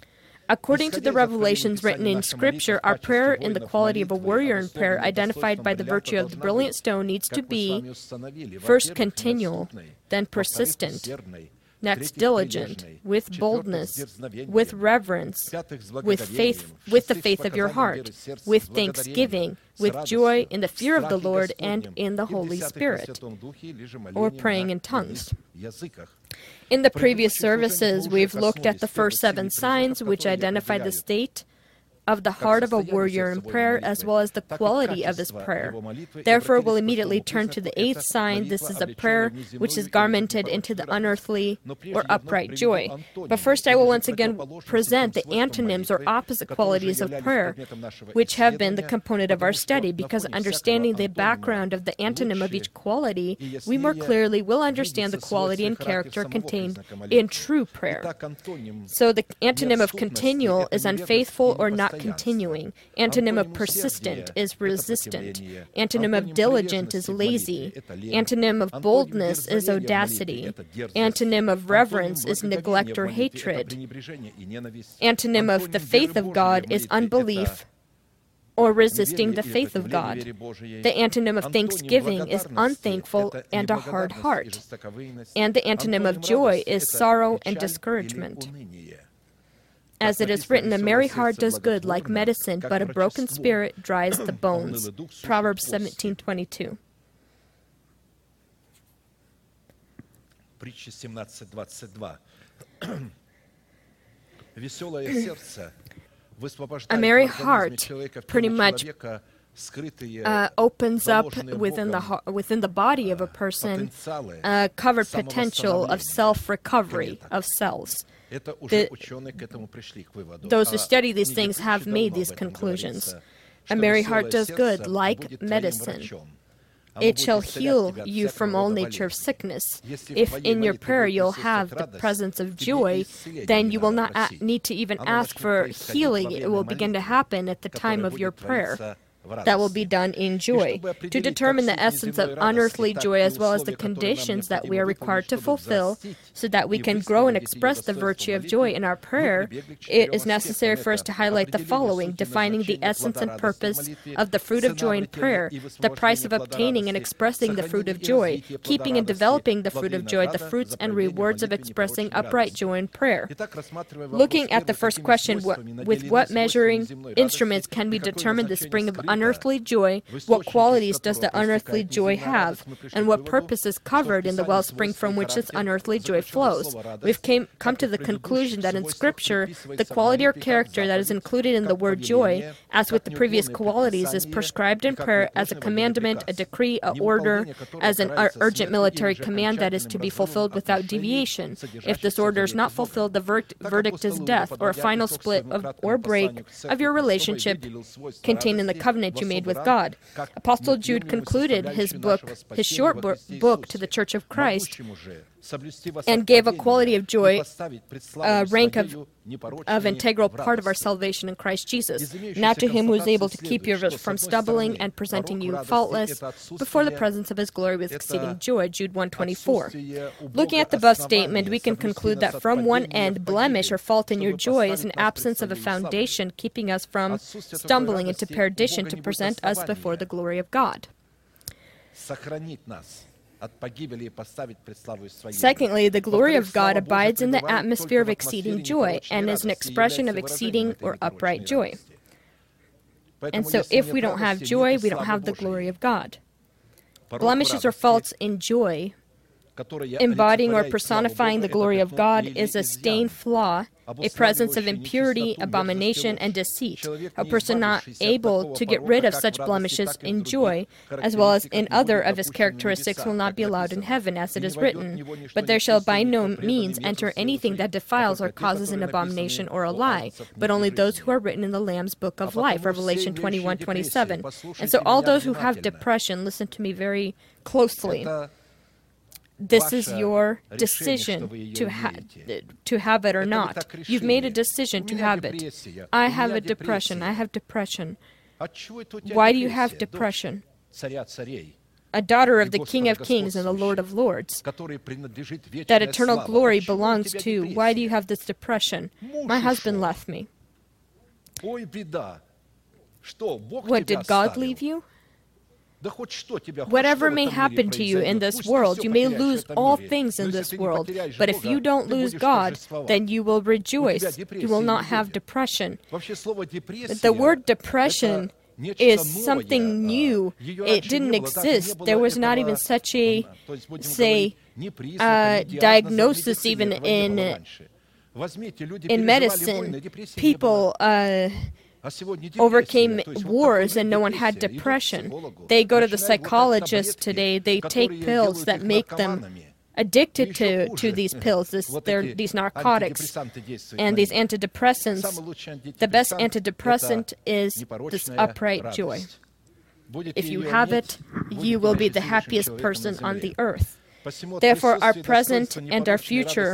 According to the revelations written in Scripture, our prayer in the quality of a warrior in prayer, identified by the virtue of the brilliant stone, needs to be first continual, then persistent, next diligent, with boldness, with reverence, with faith, with the faith of your heart, with thanksgiving, with joy in the fear of the Lord and in the Holy Spirit, or praying in tongues. In the previous services, we've looked at the first seven signs, which identify the state of the heart of a warrior in prayer, as well as the quality of his prayer. Therefore, we'll immediately turn to the eighth sign. This is a prayer which is garmented into the unearthly or upright joy. But first, I will once again present the antonyms or opposite qualities of prayer, which have been the component of our study, because understanding the background of the antonym of each quality, we more clearly will understand the quality and character contained in true prayer. So the antonym of continual is unfaithful or not continuing. Antonym of persistent is resistant. Antonym of diligent is lazy. Antonym of boldness is audacity. Antonym of reverence is neglect or hatred. Antonym of the faith of God is unbelief or resisting the faith of God. The antonym of thanksgiving is unthankful and a hard heart. And the antonym of joy is sorrow and discouragement. As it is written, a merry heart does good like medicine, but a broken spirit dries the bones. Proverbs seventeen twenty-two. A merry heart pretty much uh, opens up within the within the body of a person uh, covered potential of self-recovery of cells. The, those who study these things have made these conclusions. A merry heart does good, like medicine. It shall heal you from all nature of sickness. If in your prayer you'll have the presence of joy, then you will not need to even ask for healing. It will begin to happen at the time of your prayer. That will be done in joy. To determine the essence of unearthly joy as well as the conditions that we are required to fulfill so that we can grow and express the virtue of joy in our prayer, it is necessary for us to highlight the following, defining the essence and purpose of the fruit of joy in prayer, the price of obtaining and expressing the fruit of joy, keeping and developing the fruit of joy, the fruits and rewards of expressing upright joy in prayer. Looking at the first question, with what measuring instruments can we determine the spring of unearthly joy? What qualities does the unearthly joy have? And what purpose is covered in the wellspring from which this unearthly joy flows? We've came, come to the conclusion that in Scripture, the quality or character that is included in the word joy, as with the previous qualities, is prescribed in prayer as a commandment, a decree, a order, as an urgent military command that is to be fulfilled without deviation. If this order is not fulfilled, the ver verdict is death, or a final split of, or break of your relationship contained in the covenant you made with God. Apostle Jude concluded his book, his short book to the Church of Christ, and gave a quality of joy, a rank of, of integral part of our salvation in Christ Jesus. Now to him who is able to keep you from stumbling and presenting you faultless before the presence of his glory with exceeding joy, Jude one twenty-four. Looking at the above statement, we can conclude that from one end, blemish or fault in your joy is an absence of a foundation keeping us from stumbling into perdition to present us before the glory of God. Secondly, the glory of God abides in the atmosphere of exceeding joy and is an expression of exceeding or upright joy. And so if we don't have joy, we don't have the glory of God. Blemishes or faults in joy, embodying or personifying the glory of God, is a stained flaw, a presence of impurity, abomination, and deceit. A person not able to get rid of such blemishes in joy, as well as in other of his characteristics, will not be allowed in heaven, as it is written. But there shall by no means enter anything that defiles or causes an abomination or a lie, but only those who are written in the Lamb's book of life, Revelation twenty-one twenty-seven. And so all those who have depression, listen to me very closely. This is your decision to, ha to have it or not. You've made a decision to have it. I have a depression. I have depression. Why do you have depression? A daughter of the King of Kings and the Lord of Lords. That eternal glory belongs to. Why do you have this depression? My husband left me. What, did God leave you? Whatever may happen to you in this world, you may lose all things in this world, but if you don't lose God, then you will rejoice. You will not have depression. The word depression is something new. It didn't exist. There was not even such a, say, uh, diagnosis even in, in medicine. People uh, overcame wars and no one had depression. They go to the psychologist today. They take pills that make them addicted to, to these pills, this, these narcotics and these antidepressants. The best antidepressant is this upright joy. If you have it, you will be the happiest person on the earth. Therefore, our present and our future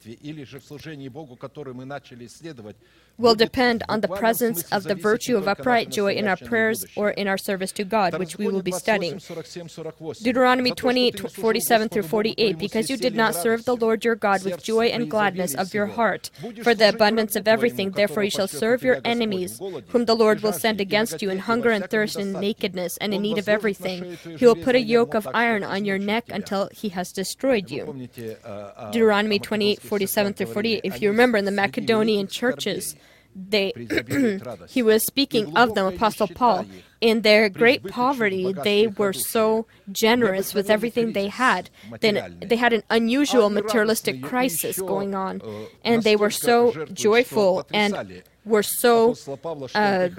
will depend on the presence of the virtue of upright joy in our prayers or in our service to God, which we will be studying. Deuteronomy twenty-eight, forty-seven through forty-eight, because you did not serve the Lord your God with joy and gladness of your heart, for the abundance of everything, therefore you shall serve your enemies, whom the Lord will send against you in hunger and thirst and nakedness and in need of everything. He will put a yoke of iron on your neck until he has destroyed you. Deuteronomy twenty-eight, forty-seven through forty-eight. If you remember, in the Macedonian churches, they he was speaking of them, Apostle Paul. In their great poverty, they were so generous with everything they had. Then they had an unusual materialistic crisis going on, and they were so joyful and were so uh,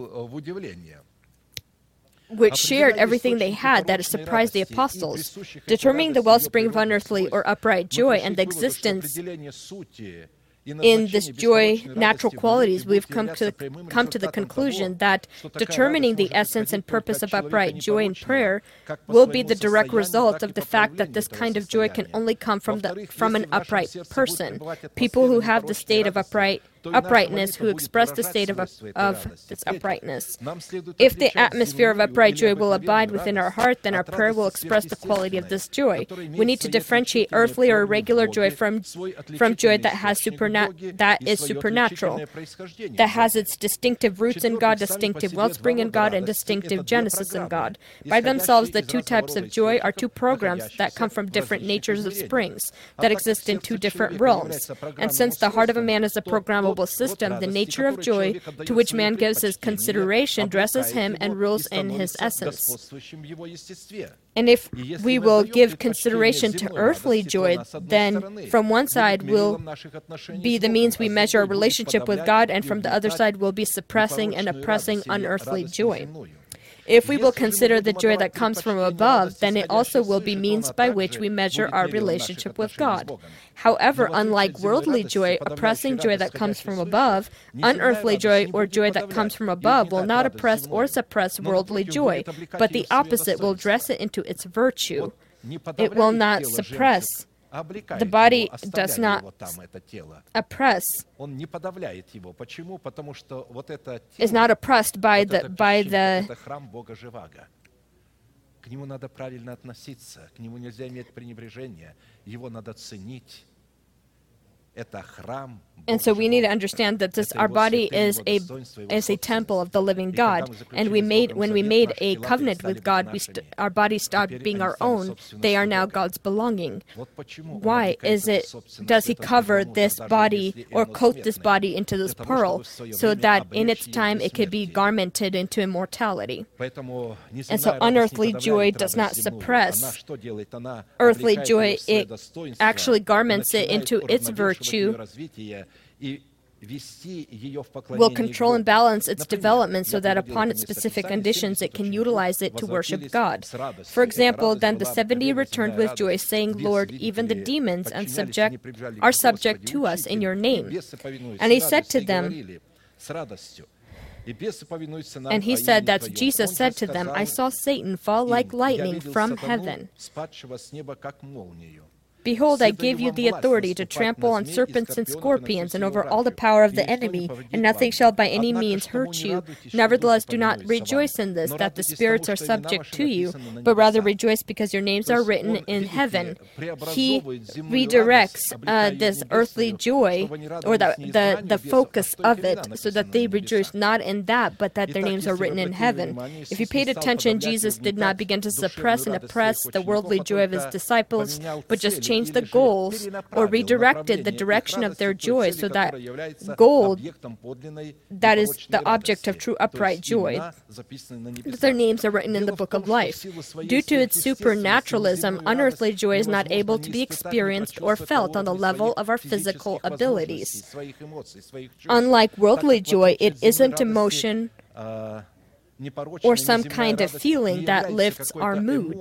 which shared everything they had that it surprised the apostles. Determining the wellspring of unearthly or upright joy and the existence in this joy, natural qualities, we've come to, come to the conclusion that determining the essence and purpose of upright joy in prayer will be the direct result of the fact that this kind of joy can only come from, the, from an upright person. People who have the state of upright uprightness, who express the state of, of its uprightness. If the atmosphere of upright joy will abide within our heart, then our prayer will express the quality of this joy. We need to differentiate earthly or irregular joy from, from joy that has superna- that is supernatural, that has its distinctive roots in God, distinctive wellspring in God, and distinctive genesis in God. By themselves, the two types of joy are two programs that come from different natures of springs, that exist in two different realms. And since the heart of a man is a programmable system, the nature of joy to which man gives his consideration dresses him and rules in his essence. And if we will give consideration to earthly joy, then from one side will be the means we measure our relationship with God, and from the other side will be suppressing and oppressing unearthly joy. If we will consider the joy that comes from above, then it also will be means by which we measure our relationship with God. However, unlike worldly joy, oppressing joy that comes from above, unearthly joy or joy that comes from above will not oppress or suppress worldly joy, but the opposite will dress it into its virtue. It will not suppress. The body does not oppress, is not oppressed by the, by the К нему надо правильно относиться, к нему нельзя иметь пренебрежение, его надо ценить. And so we need to understand that this, our body is a is a temple of the living God. And we made when we made a covenant with God, we st- our body stopped being our own. They are now God's belonging. Why is it? Does He cover this body or coat this body into this pearl so that in its time it could be garmented into immortality? And so unearthly joy does not suppress earthly joy. It actually garments it into its virtue. Will control and balance its development so that upon its specific conditions it can utilize it to worship God. For example, then the seventy returned with joy, saying, Lord, even the demons and subject are subject to us in your name. And he said to them, and he said that Jesus said to them, I saw Satan fall like lightning from heaven. Behold, I give you the authority to trample on serpents and scorpions and over all the power of the enemy, and nothing shall by any means hurt you. Nevertheless, do not rejoice in this, that the spirits are subject to you, but rather rejoice because your names are written in heaven. He redirects uh, this earthly joy, or the, the, the focus of it, so that they rejoice not in that, but that their names are written in heaven. If you paid attention, Jesus did not begin to suppress and oppress the worldly joy of his disciples, but just changed the goals or redirected the direction of their joy so that goal, that is the object of true upright joy, that their names are written in the book of life. Due to its supernaturalism, unearthly joy is not able to be experienced or felt on the level of our physical abilities. Unlike worldly joy, it isn't emotion or some kind of feeling that lifts our mood.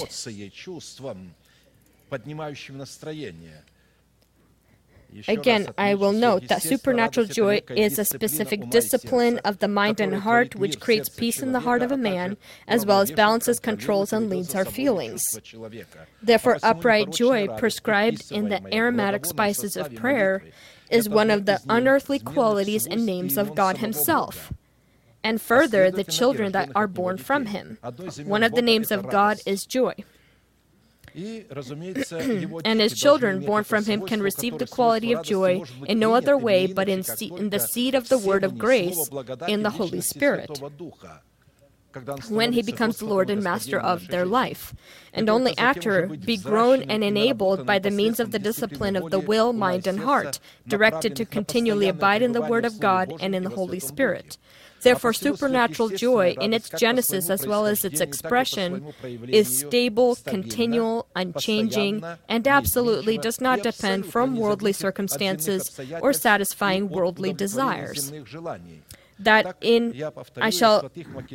Again, I will note that supernatural joy is a specific discipline of the mind and heart which creates peace in the heart of a man, as well as balances, controls, and leads our feelings. Therefore, upright joy, prescribed in the aromatic spices of prayer, is one of the unearthly qualities and names of God Himself. And further, the children that are born from Him. One of the names of God is joy. And His children born from Him can receive the quality of joy in no other way but in, se- in the seed of the word of grace, in the Holy Spirit, when He becomes the Lord and Master of their life, and only after be grown and enabled by the means of the discipline of the will, mind, and heart, directed to continually abide in the Word of God and in the Holy Spirit. Therefore, supernatural joy, in its genesis as well as its expression, is stable, continual, unchanging, and absolutely does not depend from worldly circumstances or satisfying worldly desires. That in, I shall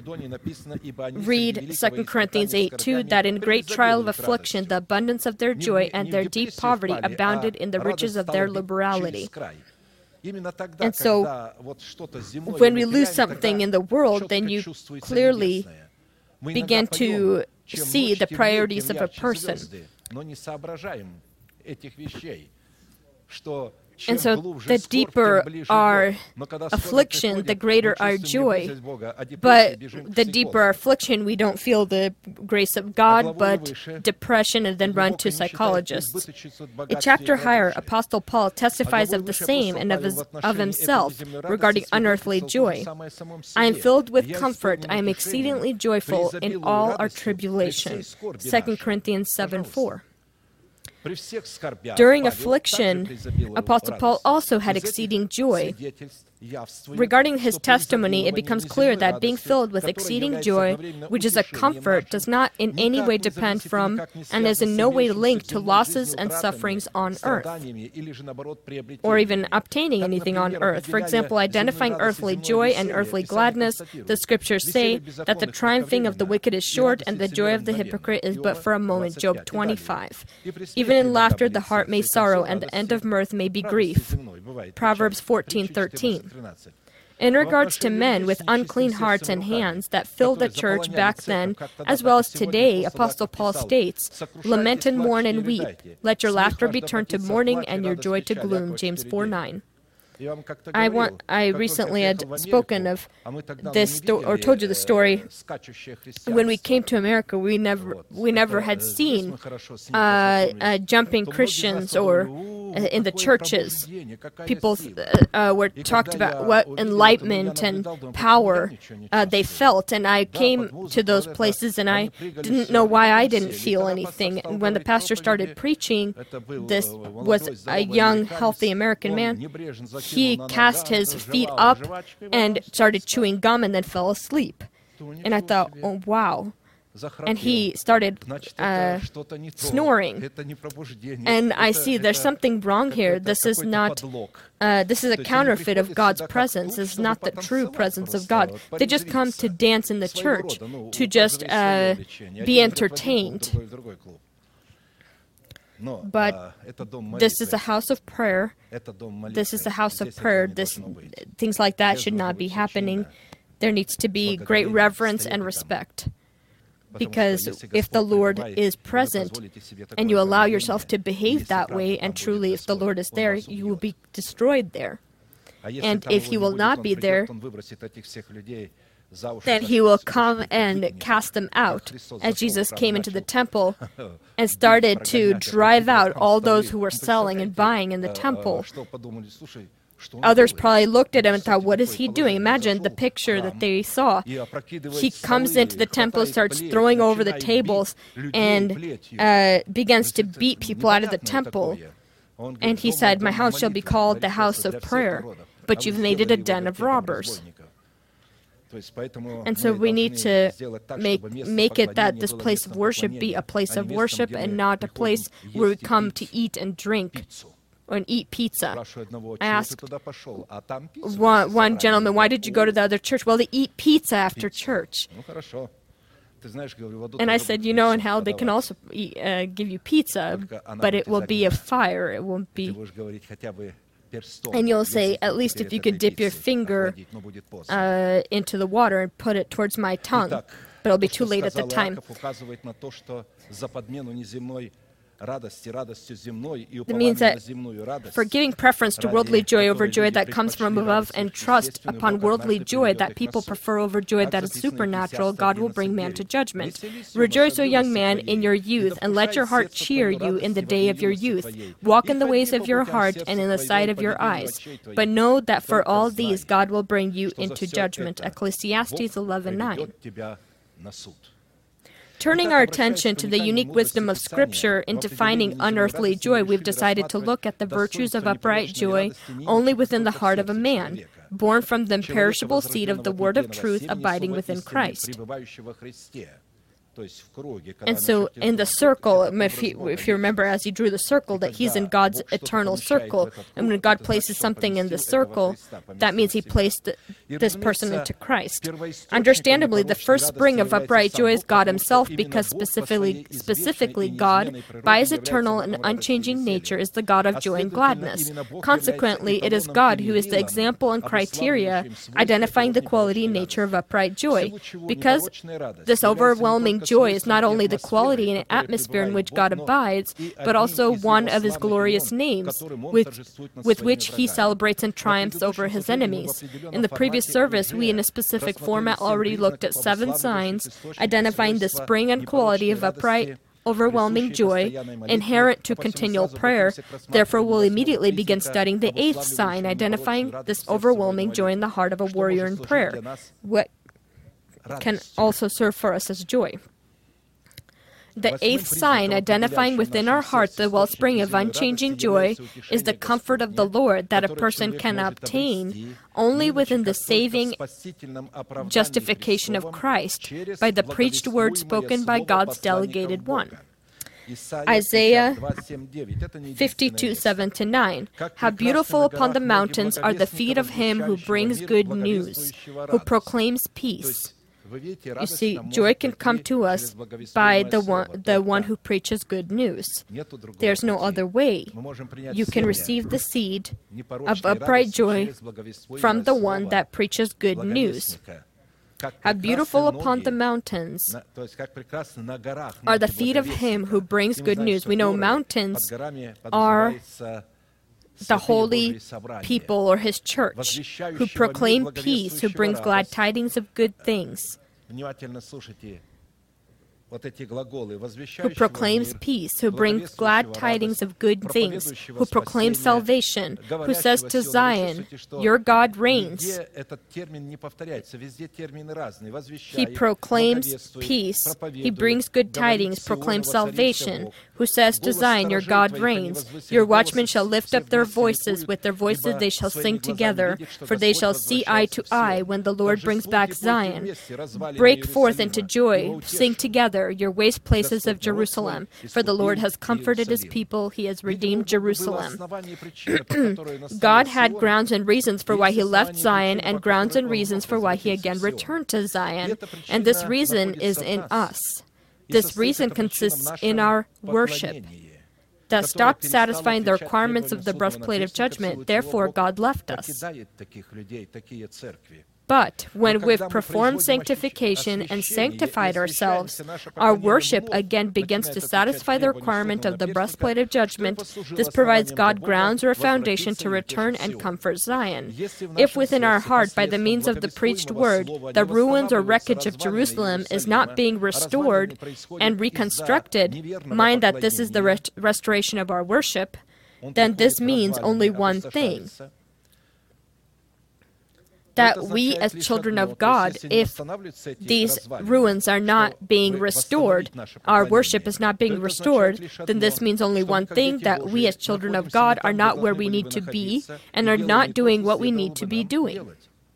read Second Corinthians eight two, that in great trial of affliction, the abundance of their joy and their deep poverty abounded in the riches of their liberality. And so, when we lose something in the world, then you clearly begin to see the priorities of a person. And so the deeper our affliction, the greater our joy. But the deeper our affliction, we don't feel the grace of God, but depression, and then run to psychologists. A chapter higher, Apostle Paul testifies of the same and of, his, of himself regarding unearthly joy. I am filled with comfort. I am exceedingly joyful in all our tribulation. Second Corinthians seven four. During affliction, Apostle Paul also had exceeding joy. Regarding his testimony, it becomes clear that being filled with exceeding joy, which is a comfort, does not in any way depend from and is in no way linked to losses and sufferings on earth, or even obtaining anything on earth. For example, identifying earthly joy and earthly gladness, the scriptures say that the triumphing of the wicked is short and the joy of the hypocrite is but for a moment, Job twenty-five. Even in laughter the heart may sorrow and the end of mirth may be grief, Proverbs fourteen thirteen. In regards to men with unclean hearts and hands that filled the church back then, as well as today, Apostle Paul states, "Lament and mourn and weep. Let your laughter be turned to mourning and your joy to gloom," James four nine. I want. I recently had spoken of this, sto- or told you the story. When we came to America, we never, we never had seen uh, uh, jumping Christians or uh, in the churches. People uh, were talked about what enlightenment and power uh, they felt, and I came to those places, and I didn't know why I didn't feel anything. And when the pastor started preaching, this was a young, healthy American man. He cast his feet up and started chewing gum and then fell asleep. And I thought, oh, wow. And he started uh, snoring. And I see there's something wrong here. This is not, uh, this is a counterfeit of God's presence. This is not the true presence of God. They just come to dance in the church, to just uh, be entertained. But this is a house of prayer. This is a house of prayer. This, things like that should not be happening. There needs to be great reverence and respect. Because if the Lord is present and you allow yourself to behave that way, and truly if the Lord is there, you will be destroyed there. And if he will not be there, then he will come and cast them out, as Jesus came into the temple and started to drive out all those who were selling and buying in the temple. Others probably looked at him and thought, what is he doing? Imagine the picture that they saw. He comes into the temple, starts throwing over the tables, and uh, begins to beat people out of the temple. And he said, my house shall be called the house of prayer, but you've made it a den of robbers. And so we need to make make it that this place of worship be a place of worship and not a place where we come to eat and drink and eat pizza. I asked one, one gentleman, why did you go to the other church? Well, they eat pizza after church. And I said, you know, in hell they can also eat, uh, give you pizza, but it will be a fire. It won't be... And you'll say, at least if you could dip your finger uh, into the water and put it towards my tongue. But it'll be too late at the time. That means that for giving preference to worldly joy over joy that comes from above and trust upon worldly joy that people prefer over joy that is supernatural, God will bring man to judgment. Rejoice, O young man, in your youth, and let your heart cheer you in the day of your youth. Walk in the ways of your heart and in the sight of your eyes. But know that for all these God will bring you into judgment. Ecclesiastes eleven nine. Turning our attention to the unique wisdom of Scripture in defining unearthly joy, we've decided to look at the virtues of upright joy only within the heart of a man, born from the imperishable seed of the word of truth abiding within Christ. And so in the circle, if you, if you remember as he drew the circle, that he's in God's eternal circle. And when God places something in the circle, that means he placed this person into Christ. Understandably, the first spring of upright joy is God himself, because specifically, specifically God, by his eternal and unchanging nature, is the God of joy and gladness. Consequently, it is God who is the example and criteria identifying the quality and nature of upright joy. Because this overwhelming joy is not only the quality and atmosphere in which God abides, but also one of his glorious names, with, with which he celebrates and triumphs over his enemies. In the previous service, we in a specific format already looked at seven signs identifying the spring and quality of upright, overwhelming joy inherent to continual prayer. Therefore, we'll immediately begin studying the eighth sign, identifying this overwhelming joy in the heart of a warrior in prayer, what can also serve for us as joy. The eighth sign, identifying within our heart the wellspring of unchanging joy, is the comfort of the Lord that a person can obtain only within the saving justification of Christ by the preached word spoken by God's delegated one. Isaiah fifty-two, seven to nine. How beautiful upon the mountains are the feet of him who brings good news, who proclaims peace. You see, joy can come to us by the one, the one who preaches good news. There's no other way. You can receive the seed of upright joy from the one that preaches good news. How beautiful upon the mountains are the feet of him who brings good news. We know mountains are the holy people or his church, who proclaim peace, who brings glad tidings of good things, who proclaims peace, who brings glad tidings of good things, who proclaims salvation, who says to Zion, your God reigns. He proclaims peace, he brings good tidings, proclaims salvation, who says to Zion, your God reigns. Your watchmen shall lift up their voices, with their voices they shall sing together, for they shall see eye to eye when the Lord brings back Zion. Break forth into joy, sing together, your waste places of Jerusalem, for the Lord has comforted his people, he has redeemed Jerusalem. God had grounds and reasons for why he left Zion, and grounds and reasons for why he again returned to Zion, and this reason is in us. This reason consists in our worship that stopped satisfying the requirements of the breastplate of judgment. Therefore, God left us. But when we've performed sanctification and sanctified ourselves, our worship again begins to satisfy the requirement of the breastplate of judgment. This provides God grounds or a foundation to return and comfort Zion. If within our heart, by the means of the preached word, the ruins or wreckage of Jerusalem is not being restored and reconstructed, mind that this is the rest- restoration of our worship, then this means only one thing. That we as children of God, if these ruins are not being restored, our worship is not being restored, then this means only one thing, that we as children of God are not where we need to be and are not doing what we need to be doing.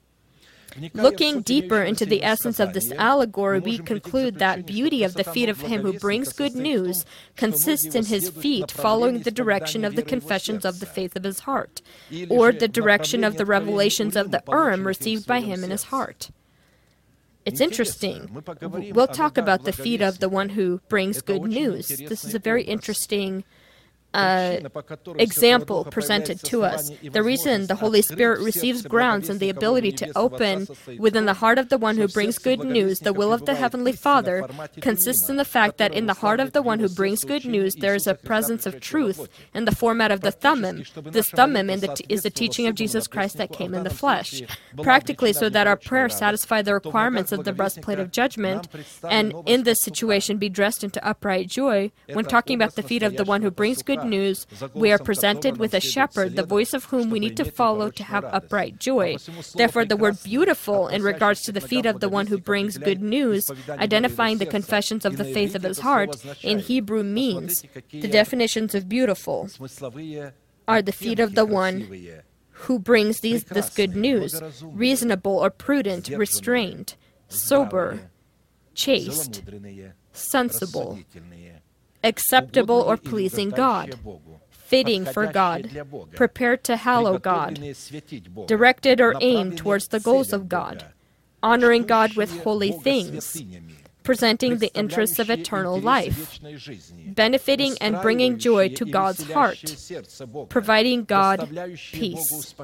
Looking deeper into the essence of this allegory, we conclude that beauty of the feet of him who brings good news consists in his feet following the direction of the confessions of the faith of his heart, or the direction of the revelations of the Urim received by him in his heart. It's interesting. We'll talk about the feet of the one who brings good news. This is a very interesting Uh, example presented to us. The reason the Holy Spirit receives grounds and the ability to open within the heart of the one who brings good news the will of the Heavenly Father consists in the fact that in the heart of the one who brings good news there is a presence of truth in the format of the Thummim. This Thummim in the t- is the teaching of Jesus Christ that came in the flesh. Practically so that our prayers satisfy the requirements of the breastplate of judgment, and in this situation be dressed into upright joy. When talking about the feet of the one who brings good news, we are presented with a shepherd, the voice of whom we need to follow to have upright joy. Therefore, the word beautiful in regards to the feet of the one who brings good news, identifying the confessions of the faith of his heart, in Hebrew means, the definitions of beautiful are the feet of the one who brings these, this good news, reasonable or prudent, restrained, sober, chaste, sensible, acceptable or pleasing God, fitting for God, prepared to hallow God, directed or aimed towards the goals of God, honoring God with holy things, presenting the interests of eternal life, benefiting and bringing joy to God's heart, providing God peace.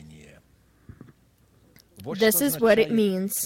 This is what it means,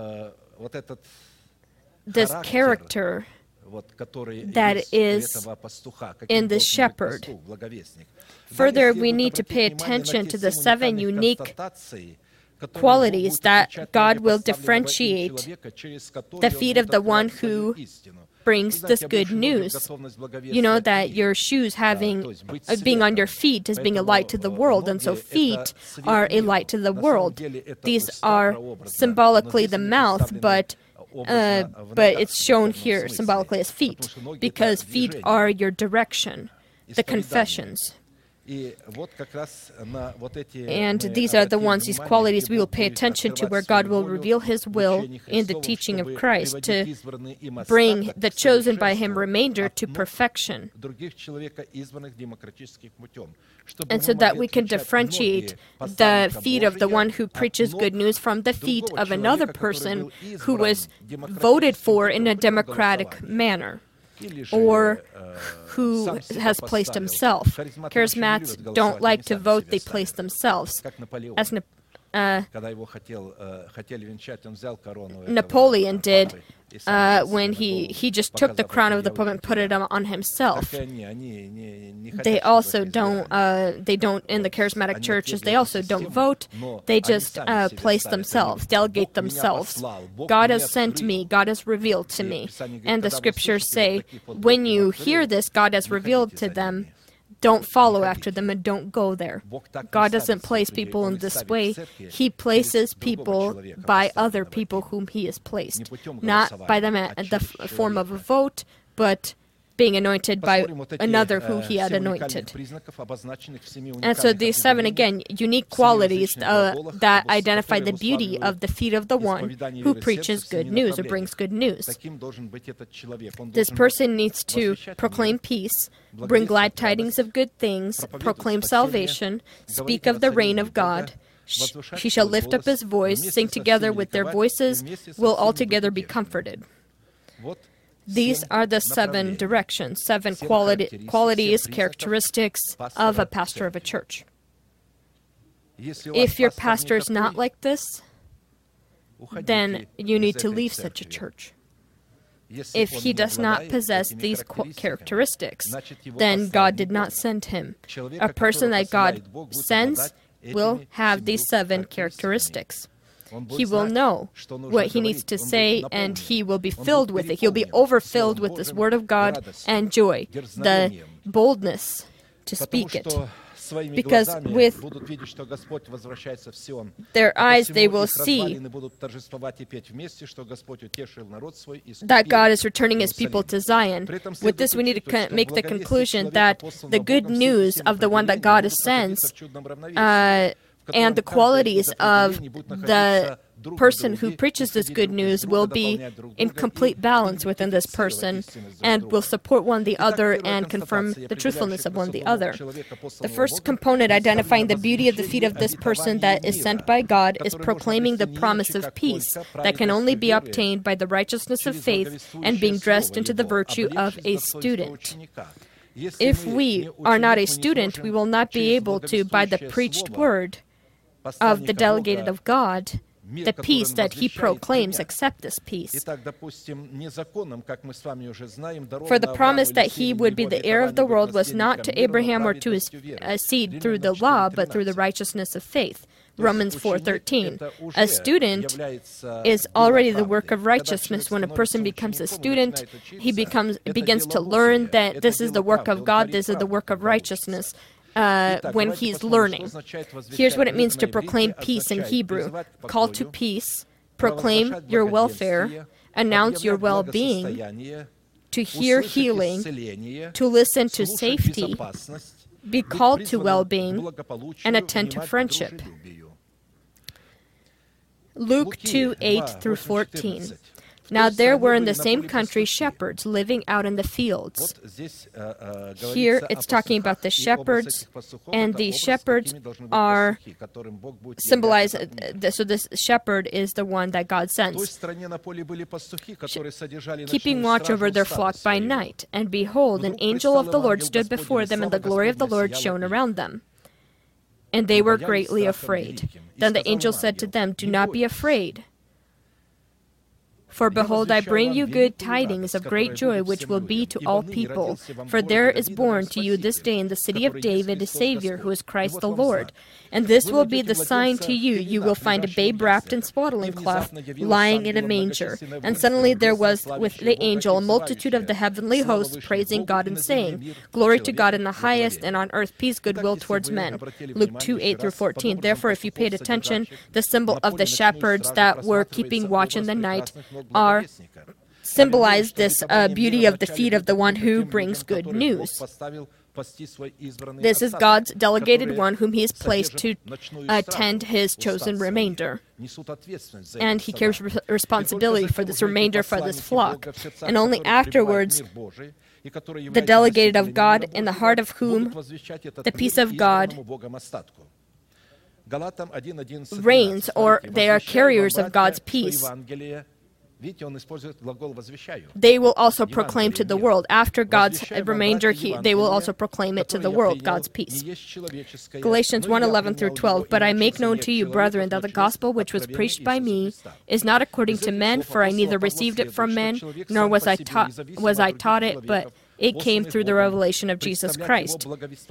this character that is in the shepherd. Further, we need to pay attention to the seven unique qualities that God will differentiate the feet of the one who brings this good news. You know that your shoes having uh, being on your feet is being a light to the world, and so feet are a light to the world. These are symbolically the mouth, but Uh, but it's shown here symbolically as feet, because feet are your direction, the confessions. And these are the ones, these qualities we will pay attention to, where God will reveal his will in the teaching of Christ to bring the chosen by him remainder to perfection. And so that we can differentiate the feet of the one who preaches good news from the feet of another person who was voted for in a democratic manner, or who has placed himself. Charismats don't like to vote, they place themselves. As Na- uh, Napoleon did uh, when he, he just took the crown of the Pope and put it on himself. They also don't, uh, they don't, in the charismatic churches, they also don't vote, they just uh, place themselves, delegate themselves. God has sent me, God has revealed to me. And the scriptures say, when you hear this, God has revealed to them, don't follow after them and don't go there. God doesn't place people in this way. He places people by other people whom he has placed. Not by them at the f- form of a vote, but being anointed by another who he had anointed. And so these seven, again, unique qualities uh, that identify the beauty of the feet of the one who preaches good news or brings good news. This person needs to proclaim peace, bring glad tidings of good things, proclaim salvation, speak of the reign of God. He shall lift up his voice, sing together with their voices, will altogether be comforted. These are the seven directions, seven quality, qualities, characteristics of a pastor of a church. If your pastor is not like this, then you need to leave such a church. If he does not possess these characteristics, then God did not send him. A person that God sends will have these seven characteristics. He will know what he needs to say, and he will be filled with it. He'll be overfilled with this word of God and joy, the boldness to speak it. Because with their eyes they will see that God is returning his people to Zion. With this, we need to make the conclusion that the good news of the one that God sends uh, and the qualities of the person who preaches this good news will be in complete balance within this person and will support one the other and confirm the truthfulness of one the other. The first component identifying the beauty of the feet of this person that is sent by God is proclaiming the promise of peace that can only be obtained by the righteousness of faith and being dressed into the virtue of a student. If we are not a student, we will not be able to, by the preached word of the delegated of God, the peace that he proclaims, accept this peace. For the promise that he would be the heir of the world was not to Abraham or to his uh, seed through the law, but through the righteousness of faith. Romans four thirteen. A student is already the work of righteousness. When a person becomes a student, he becomes begins to learn that this is the work of God, this is the work of righteousness. Uh, when he's learning. Here's what it means to proclaim peace in Hebrew. Call to peace, proclaim your welfare, announce your well-being, to hear healing, to listen to safety, be called to well-being, and attend to friendship. Luke two eight through fourteen. Now there were in the same country shepherds living out in the fields. Here it's talking about the shepherds, and the shepherds are symbolized, so this shepherd is the one that God sends, keeping watch over their flock by night. And behold, an angel of the Lord stood before them, and the glory of the Lord shone around them. And they were greatly afraid. Then the angel said to them, "Do not be afraid. For behold, I bring you good tidings of great joy, which will be to all people. For there is born to you this day in the city of David a Savior, who is Christ the Lord. And this will be the sign to you. You will find a babe wrapped in swaddling cloth, lying in a manger." And suddenly there was with the angel a multitude of the heavenly hosts praising God and saying, "Glory to God in the highest, and on earth peace, goodwill towards men." Luke two eight through fourteen. Therefore, if you paid attention, the symbol of the shepherds that were keeping watch in the night are symbolize this uh, beauty of the feet of the one who brings good news. This is God's delegated one whom he has placed to attend his chosen remainder. And he carries re- responsibility for this remainder, for this flock. And only afterwards, the delegated of God, in the heart of whom the peace of God reigns, or they are carriers of God's peace. They will also proclaim to the world. After God's remainder, he, they will also proclaim it to the world, God's peace. Galatians one eleven through twelve. But I make known to you, brethren, that the gospel which was preached by me is not according to men, for I neither received it from men, nor was I taught was I taught it, but it came through the revelation of Jesus Christ.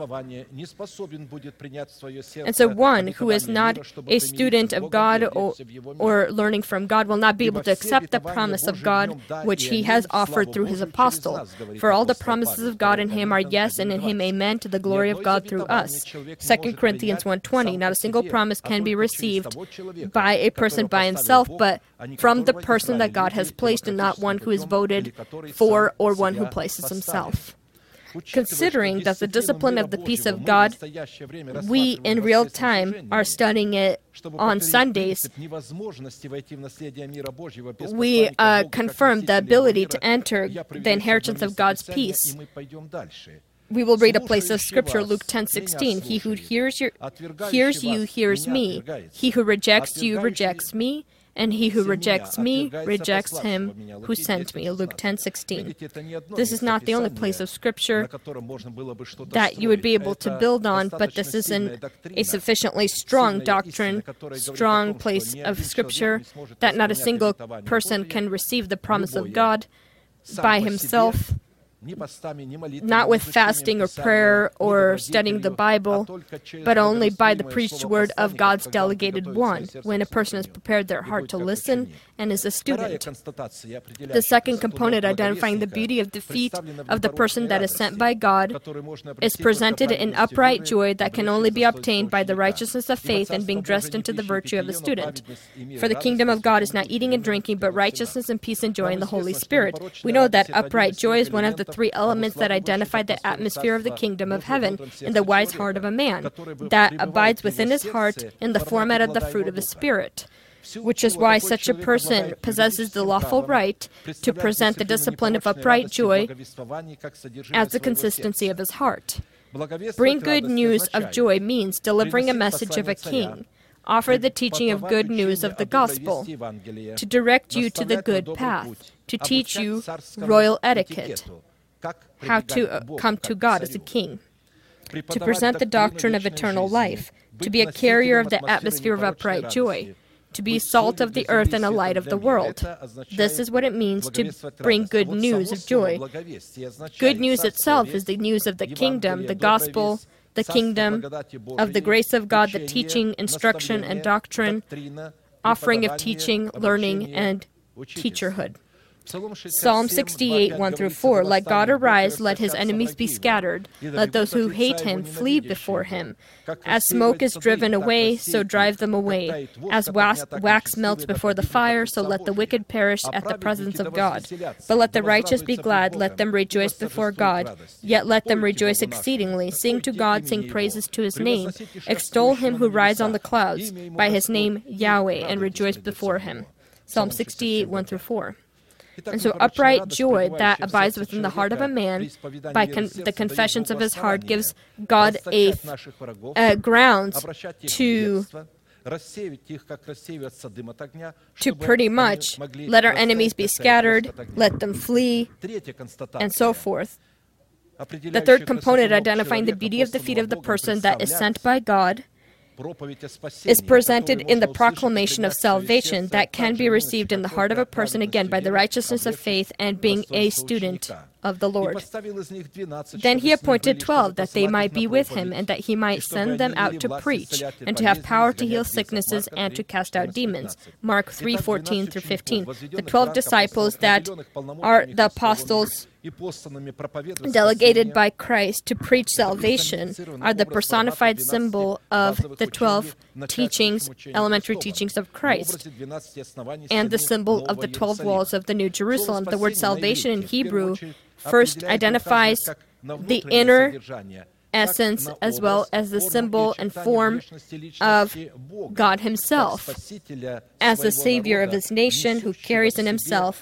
And so one who is not a student of God or, or learning from God will not be able to accept the promise of God which he has offered through his apostle. For all the promises of God in him are yes, and in him amen, to the glory of God through us. Second Corinthians one twenty. Not a single promise can be received by a person by himself, but from the person that God has placed, and not one who is voted for or one who places himself. Considering that the discipline of the peace of God, we in real time are studying it on Sundays, we uh, confirm the ability to enter the inheritance of God's peace. We will read a place of Scripture, Luke ten sixteen. He who hears, your, hears you hears me. He who rejects you rejects me. and he who rejects me rejects him who sent me. Luke ten sixteen. This is not the only place of Scripture that you would be able to build on, but this is an, a sufficiently strong doctrine, strong place of Scripture, that not a single person can receive the promise of God by himself, not with fasting or prayer or studying the Bible, but only by the preached word of God's delegated one, when a person has prepared their heart to listen and is a student. The second component, identifying the beauty of the feet of the person that is sent by God, is presented in upright joy that can only be obtained by the righteousness of faith and being dressed into the virtue of a student. For the kingdom of God is not eating and drinking, but righteousness and peace and joy in the Holy Spirit. We know that upright joy is one of the three elements that identify the atmosphere of the kingdom of heaven in the wise heart of a man, that abides within his heart in the format of the fruit of his spirit, which is why such a person possesses the lawful right to present the discipline of upright joy as the consistency of his heart. Bring good news of joy means delivering a message of a king. Offer the teaching of good news of the gospel, to direct you to the good path, to teach you royal etiquette, how to uh, come to God as a king, to present the doctrine of eternal life, to be a carrier of the atmosphere of upright joy, to be salt of the earth and a light of the world. This is what it means to bring good news of joy. Good news itself is the news of the kingdom, the gospel, the kingdom, of the grace of God, the teaching, instruction, and doctrine, offering of teaching, learning, and teacherhood. Psalm sixty-eight, one through four. Let God arise, let his enemies be scattered. Let those who hate him flee before him. As smoke is driven away, so drive them away. As wax, wax melts before the fire, so let the wicked perish at the presence of God. But let the righteous be glad, let them rejoice before God. Yet let them rejoice exceedingly. Sing to God, sing praises to his name. Extol him who rides on the clouds, by his name Yahweh, and rejoice before him. Psalm sixty-eight, one through four. And so upright joy that abides within the heart of a man by con- the confessions of his heart gives God a uh, grounds to, to pretty much let our enemies be scattered, let them flee, and so forth. The third component, identifying the beauty of the feet of the person that is sent by God, is presented in the proclamation of salvation that can be received in the heart of a person, again, by the righteousness of faith and being a student of the Lord. Then he appointed twelve, that they might be with him, and that he might send them out to preach, and to have power to heal sicknesses, and to cast out demons. Mark three, fourteen through fifteen. The twelve disciples that are the apostles delegated by Christ to preach salvation are the personified symbol of the twelve teachings, elementary teachings of Christ, and the symbol of the twelve walls of the New Jerusalem. The word salvation in Hebrew first identifies the inner essence as well as the symbol and form of God himself as the Savior of his nation who carries in himself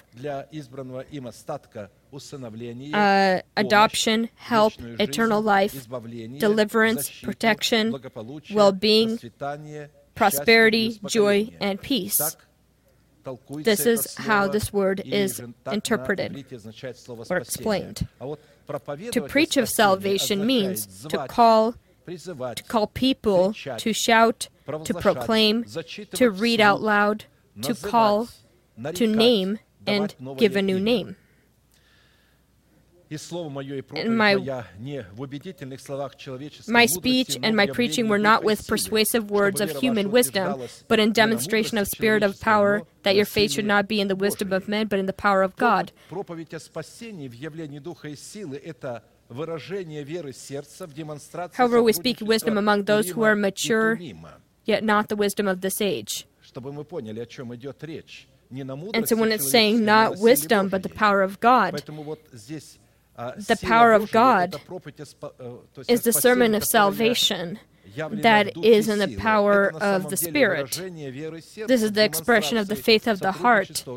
uh, adoption, help, eternal life, deliverance, protection, well-being, prosperity, joy, and peace. This is how this word is interpreted or explained. To preach of salvation means to call, to call people, to shout, to proclaim, to read out loud, to call, to name, and give a new name. And my, my speech and my preaching were not with persuasive words of human wisdom, but in demonstration of spirit of power, that your faith should not be in the wisdom of men, but in the power of God. However, we speak wisdom among those who are mature, yet not the wisdom of this age. And so when it's saying not wisdom, but the power of God, the power of God is the sermon of salvation that is in the power of the Spirit. This is the expression of the faith of the heart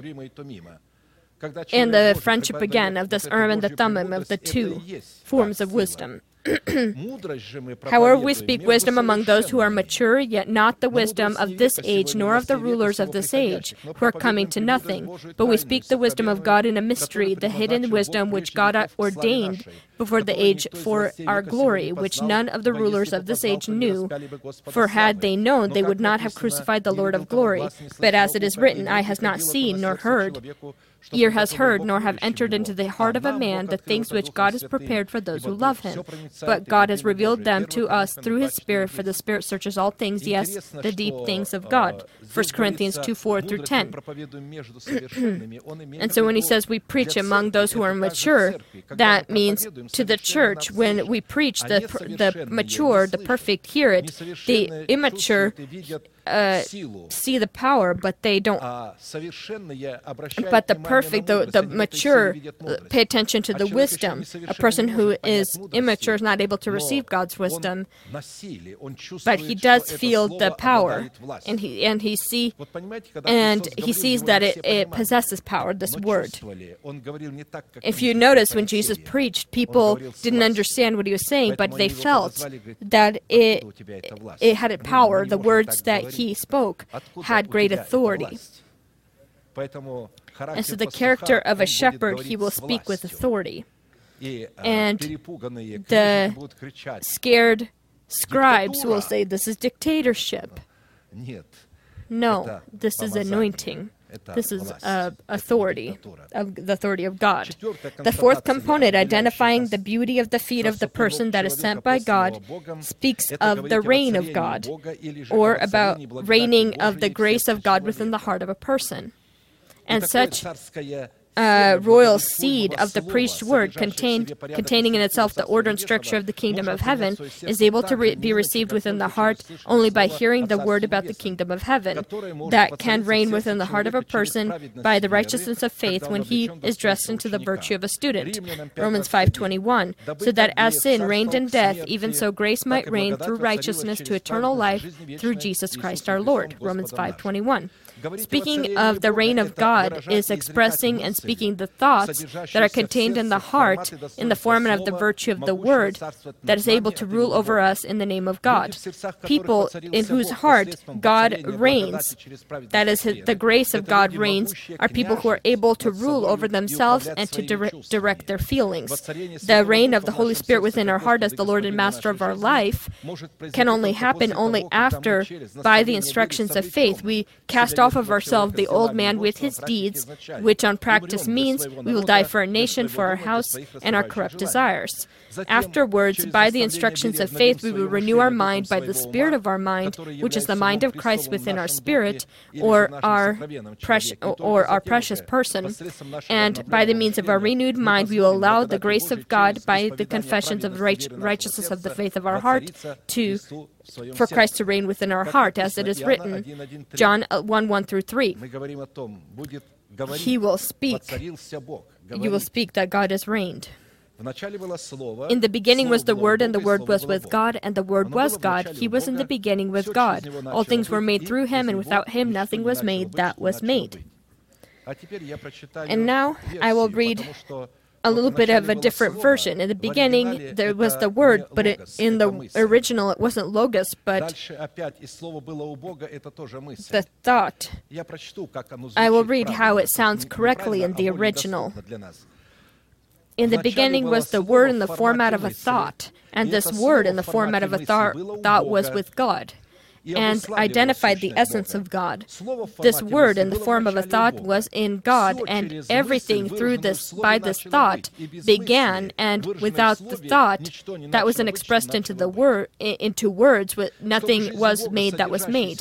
and the friendship again of this Urim and the Thummim of the two forms of wisdom. However, we speak wisdom among those who are mature, yet not the wisdom of this age, nor of the rulers of this age, who are coming to nothing. But we speak the wisdom of God in a mystery, the hidden wisdom which God ordained before the age for our glory, which none of the rulers of this age knew. For had they known, they would not have crucified the Lord of glory. But as it is written, eye has not seen nor heard, ear has heard, nor have entered into the heart of a man the things which God has prepared for those who love him. But God has revealed them to us through his Spirit, for the Spirit searches all things, yes, the deep things of God. First Corinthians two, four through ten. And so when he says we preach among those who are mature, that means to the church. When we preach, the, the mature, the perfect hear it, the immature Uh, see the power, but they don't. But the perfect, the, the mature, uh, pay attention to the wisdom. A person who is immature is not able to receive God's wisdom, but he does feel the power, and he and he see and he sees that it, it possesses power. This word. If you notice, when Jesus preached, people didn't understand what he was saying, but they felt that it it had a power. The words that he spoke had great authority. And so the character of a shepherd, he will speak with authority. And the scared scribes will say, this is dictatorship. No, this is anointing. This is uh, authority, of the authority of God. The fourth component, identifying the beauty of the feet of the person that is sent by God, speaks of the reign of God, or about reigning of the grace of God within the heart of a person. And such Uh, royal seed of the preached word, contained, containing in itself the order and structure of the kingdom of heaven, is able to re be received within the heart only by hearing the word about the kingdom of heaven, that can reign within the heart of a person by the righteousness of faith when he is dressed into the virtue of a student. Romans five twenty-one. So that as sin reigned in death, even so grace might reign through righteousness to eternal life through Jesus Christ our Lord. Romans five twenty-one. Speaking of the reign of God is expressing and speaking the thoughts that are contained in the heart in the form of the virtue of the word that is able to rule over us in the name of God. People in whose heart God reigns, that is, the grace of God reigns, are people who are able to rule over themselves and to dire direct their feelings. The reign of the Holy Spirit within our heart as the Lord and Master of our life can only happen only after, by the instructions of faith, we cast off of ourselves the old man with his deeds, which on practice means we will die for our nation, for our house, and our corrupt desires. Afterwards, by the instructions of faith, we will renew our mind by the spirit of our mind, which is the mind of Christ within our spirit, or our, or our precious person. And by the means of our renewed mind, we will allow the grace of God by the confessions of right righteousness of the faith of our heart to for Christ to reign within our heart, as it is written, John one, one through three. He will speak. You will speak that God has reigned. In the beginning was the Word, and the Word was with God, and the Word was God. He was in the beginning with God. All things were made through him, and without him nothing was made that was made. And now I will read a little bit of a different version. In the beginning, there was the Word, but it, in the original, it wasn't logos, but the thought. I will read how it sounds correctly in the original. In the beginning was the Word in the format of a thought, and this Word in the format of a thought, thought was with God, and identified the essence of God. This word in the form of a thought was in God, and everything through this, by this thought, began, and without the thought that wasn't expressed into the word, into words, nothing was made that was made.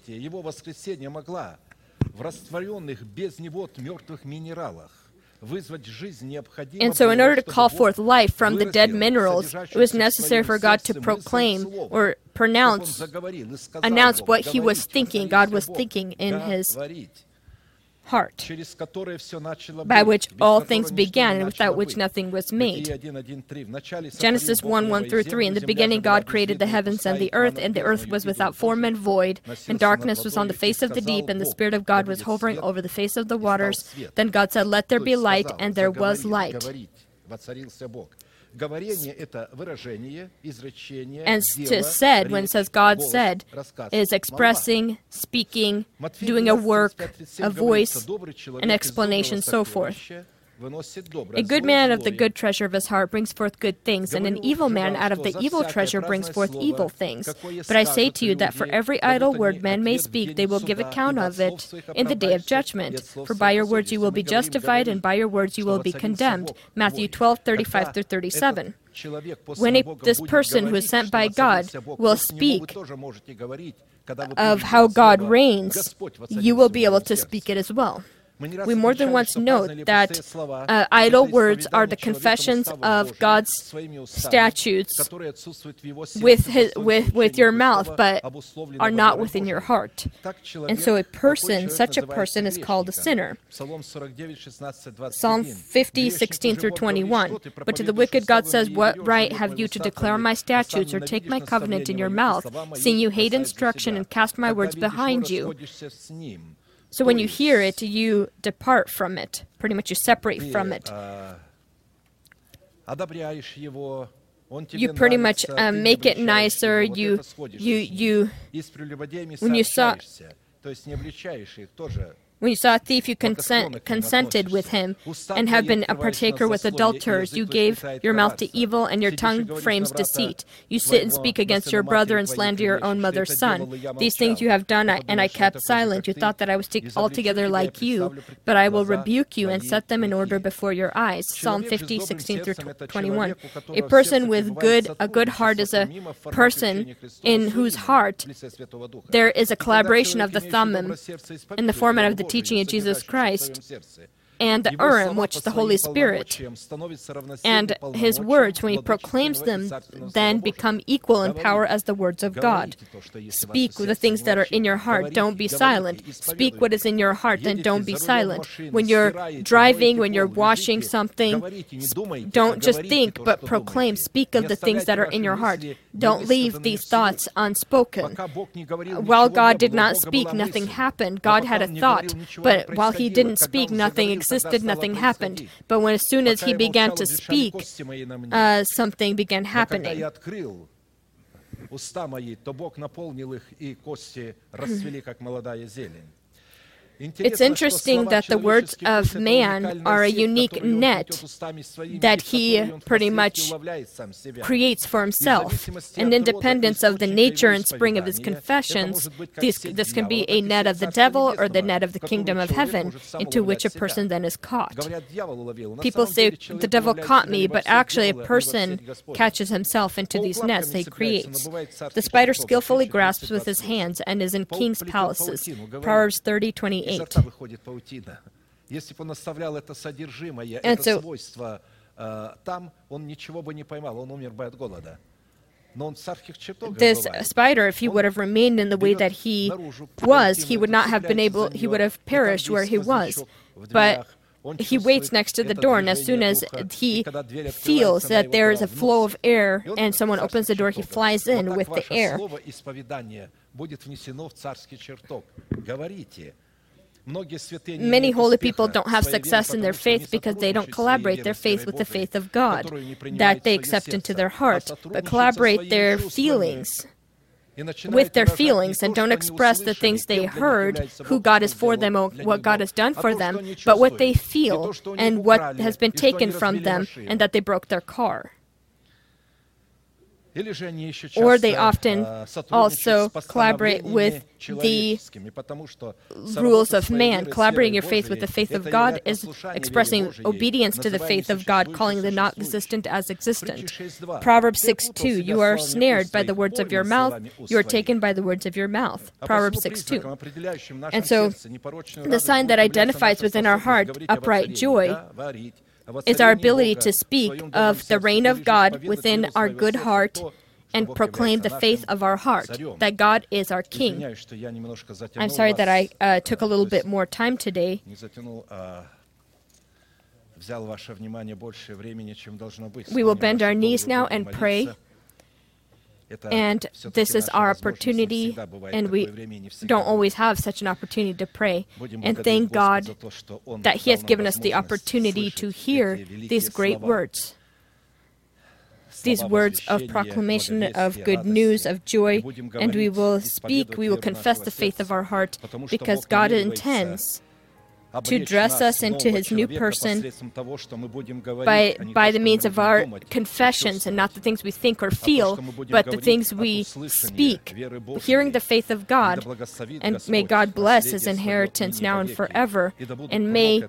And so in order to call forth life from the dead minerals, it was necessary for God to proclaim or pronounce, announce what he was thinking, God was thinking in his heart, by which all things began and without which nothing was made. Genesis one, one through three. In the beginning God created the heavens and the earth, and the earth was without form and void, and darkness was on the face of the deep, and the Spirit of God was hovering over the face of the waters. Then God said, let there be light, and there was light. And to said, when it says God said, is expressing, speaking, doing a work, a voice, an explanation, so forth. A good man out of the good treasure of his heart brings forth good things, and an evil man out of the evil treasure brings forth evil things. But I say to you that for every idle word men may speak, they will give account of it in the day of judgment. For by your words you will be justified, and by your words you will be condemned. Matthew twelve, thirty-five through thirty-seven. When a, this person who is sent by God will speak of how God reigns, you will be able to speak it as well. We more than once note that uh, idle words are the confessions of God's statutes with, his, with, with your mouth, but are not within your heart. And so a person, such a person, is called a sinner. Psalm fifty, sixteen through twenty-one. But to the wicked God says, what right have you to declare my statutes or take my covenant in your mouth, seeing you hate instruction and cast my words behind you? So when you hear it, you depart from it. Pretty much you separate from it. You pretty much uh, make it nicer. You, you, you, when you saw... When you saw a thief, you consent, consented with him, and have been a partaker with adulterers. You gave your mouth to evil, and your tongue frames deceit. You sit and speak against your brother and slander your own mother's son. These things you have done, and I kept silent. You thought that I was altogether like you, but I will rebuke you and set them in order before your eyes. Psalm fifty, sixteen through twenty-one. A person with good, a good heart is a person in whose heart there is a collaboration of the Thummim in the format of the teaching of Jesus Christ, and the Urim, which the Holy Spirit, and his words, when he proclaims them, then become equal in power as the words of God. Speak the things that are in your heart, don't be silent. Speak what is in your heart, and don't be silent. When you're driving, when you're washing something, don't just think, but proclaim. Speak of the things that are in your heart. Don't leave these thoughts unspoken. While God did not speak, nothing happened. God had a thought, but while he didn't speak, nothing existed. Existed, nothing happened. But when as soon as he began to speak, uh, something began happening. It's interesting that the words of man are a unique net that he pretty much creates for himself. In independence of the nature and spring of his confessions, this, this can be a net of the devil or the net of the kingdom of heaven, into which a person then is caught. People say, the devil caught me, but actually a person catches himself into these nets that he creates. The spider skillfully grasps with his hands and is in king's palaces. Proverbs thirty, twenty-eight. And so, this spider, if he would have remained in the way that he was, he would not have been able, he would have perished where he was. But he waits next to the door, and as soon as he feels that there is a flow of air and someone opens the door, he flies in with the air. Many holy people don't have success in their faith because they don't collaborate their faith with the faith of God that they accept into their heart, but collaborate their feelings with their feelings and don't express the things they heard, who God is for them, or what God has done for them, but what they feel and what has been taken from them, and that they broke their car. Or they often also collaborate with the rules of man. Collaborating your faith with the faith of God is expressing obedience to the faith of God, calling the not existent as existent. Proverbs six two, you are snared by the words of your mouth, you are taken by the words of your mouth. Proverbs six two. And so the sign that identifies within our heart upright joy is our ability to speak of the reign of God within our good heart and proclaim the faith of our heart, that God is our King. I'm sorry that I uh, took a little bit more time today. We will bend our knees now and pray. And this is our opportunity, and we don't always have such an opportunity to pray. And thank God that He has given us the opportunity to hear these great words. these words of proclamation, of good news, of joy, and we will speak, we will confess the faith of our heart, because God intends to dress us into His new person by, by the means of our confessions, and not the things we think or feel, but the things we speak, hearing the faith of God. And may God bless His inheritance now and forever, and may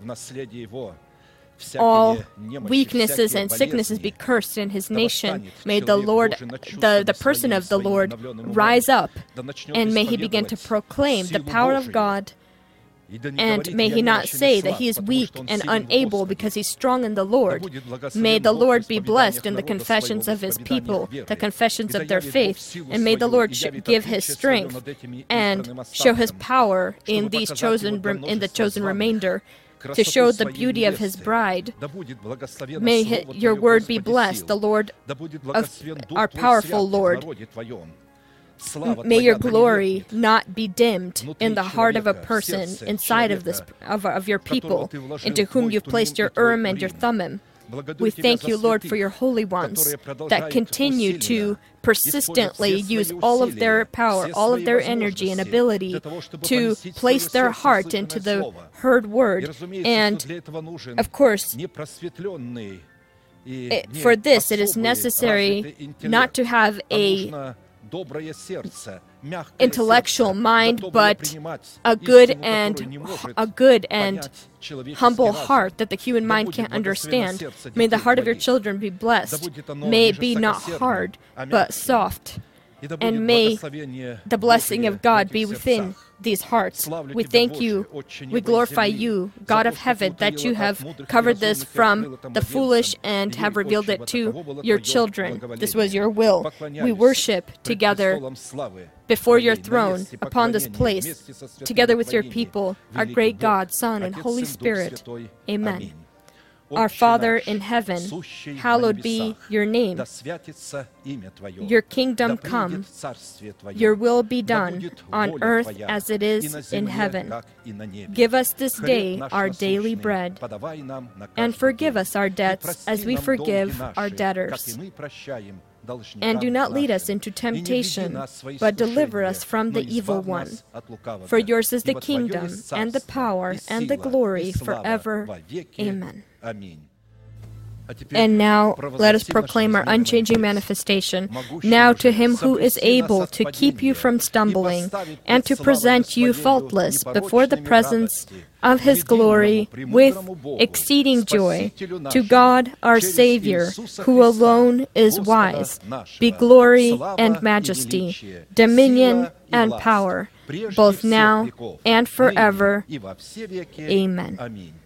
all weaknesses and sicknesses be cursed in His nation. May the Lord, the, the person of the Lord, rise up, and may he begin to proclaim the power of God. And may he not say that he is weak and unable, because he's strong in the Lord. May the Lord be blessed in the confessions of His people, the confessions of their faith. And may the Lord sh- give His strength and show His power in these chosen, in the chosen remainder, to show the beauty of His bride. May hi- your word be blessed, the Lord, of our powerful Lord. May your glory not be dimmed in the heart of a person inside of this of, of your people, into whom you've placed your Urim and your Thummim. We thank you, Lord, for your holy ones that continue to persistently use all of their power, all of their energy and ability to place their heart into the heard word. And, of course, it, for this, it is necessary not to have a intellectual mind, but a good and a good and humble heart that the human mind can't understand. May the heart of your children be blessed. May it be not hard, but soft. And may the blessing of God be within these hearts. We thank you, we glorify you, God of heaven, that you have covered this from the foolish and have revealed it to your children. This was your will. We worship together before your throne, upon this place, together with your people, our great God, Son, and Holy Spirit. Amen. Our Father in heaven, hallowed be your name. Your kingdom come, your will be done on earth as it is in heaven. Give us this day our daily bread, and forgive us our debts as we forgive our debtors. And do not lead us into temptation, but deliver us from the evil one. For yours is the kingdom, and the power, and the glory forever. Amen. And now let us proclaim our unchanging manifestation. Now to Him who is able to keep you from stumbling, and to present you faultless before the presence of His glory with exceeding joy, to God our Savior, who alone is wise, be glory and majesty, dominion and power, both now and forever. Amen.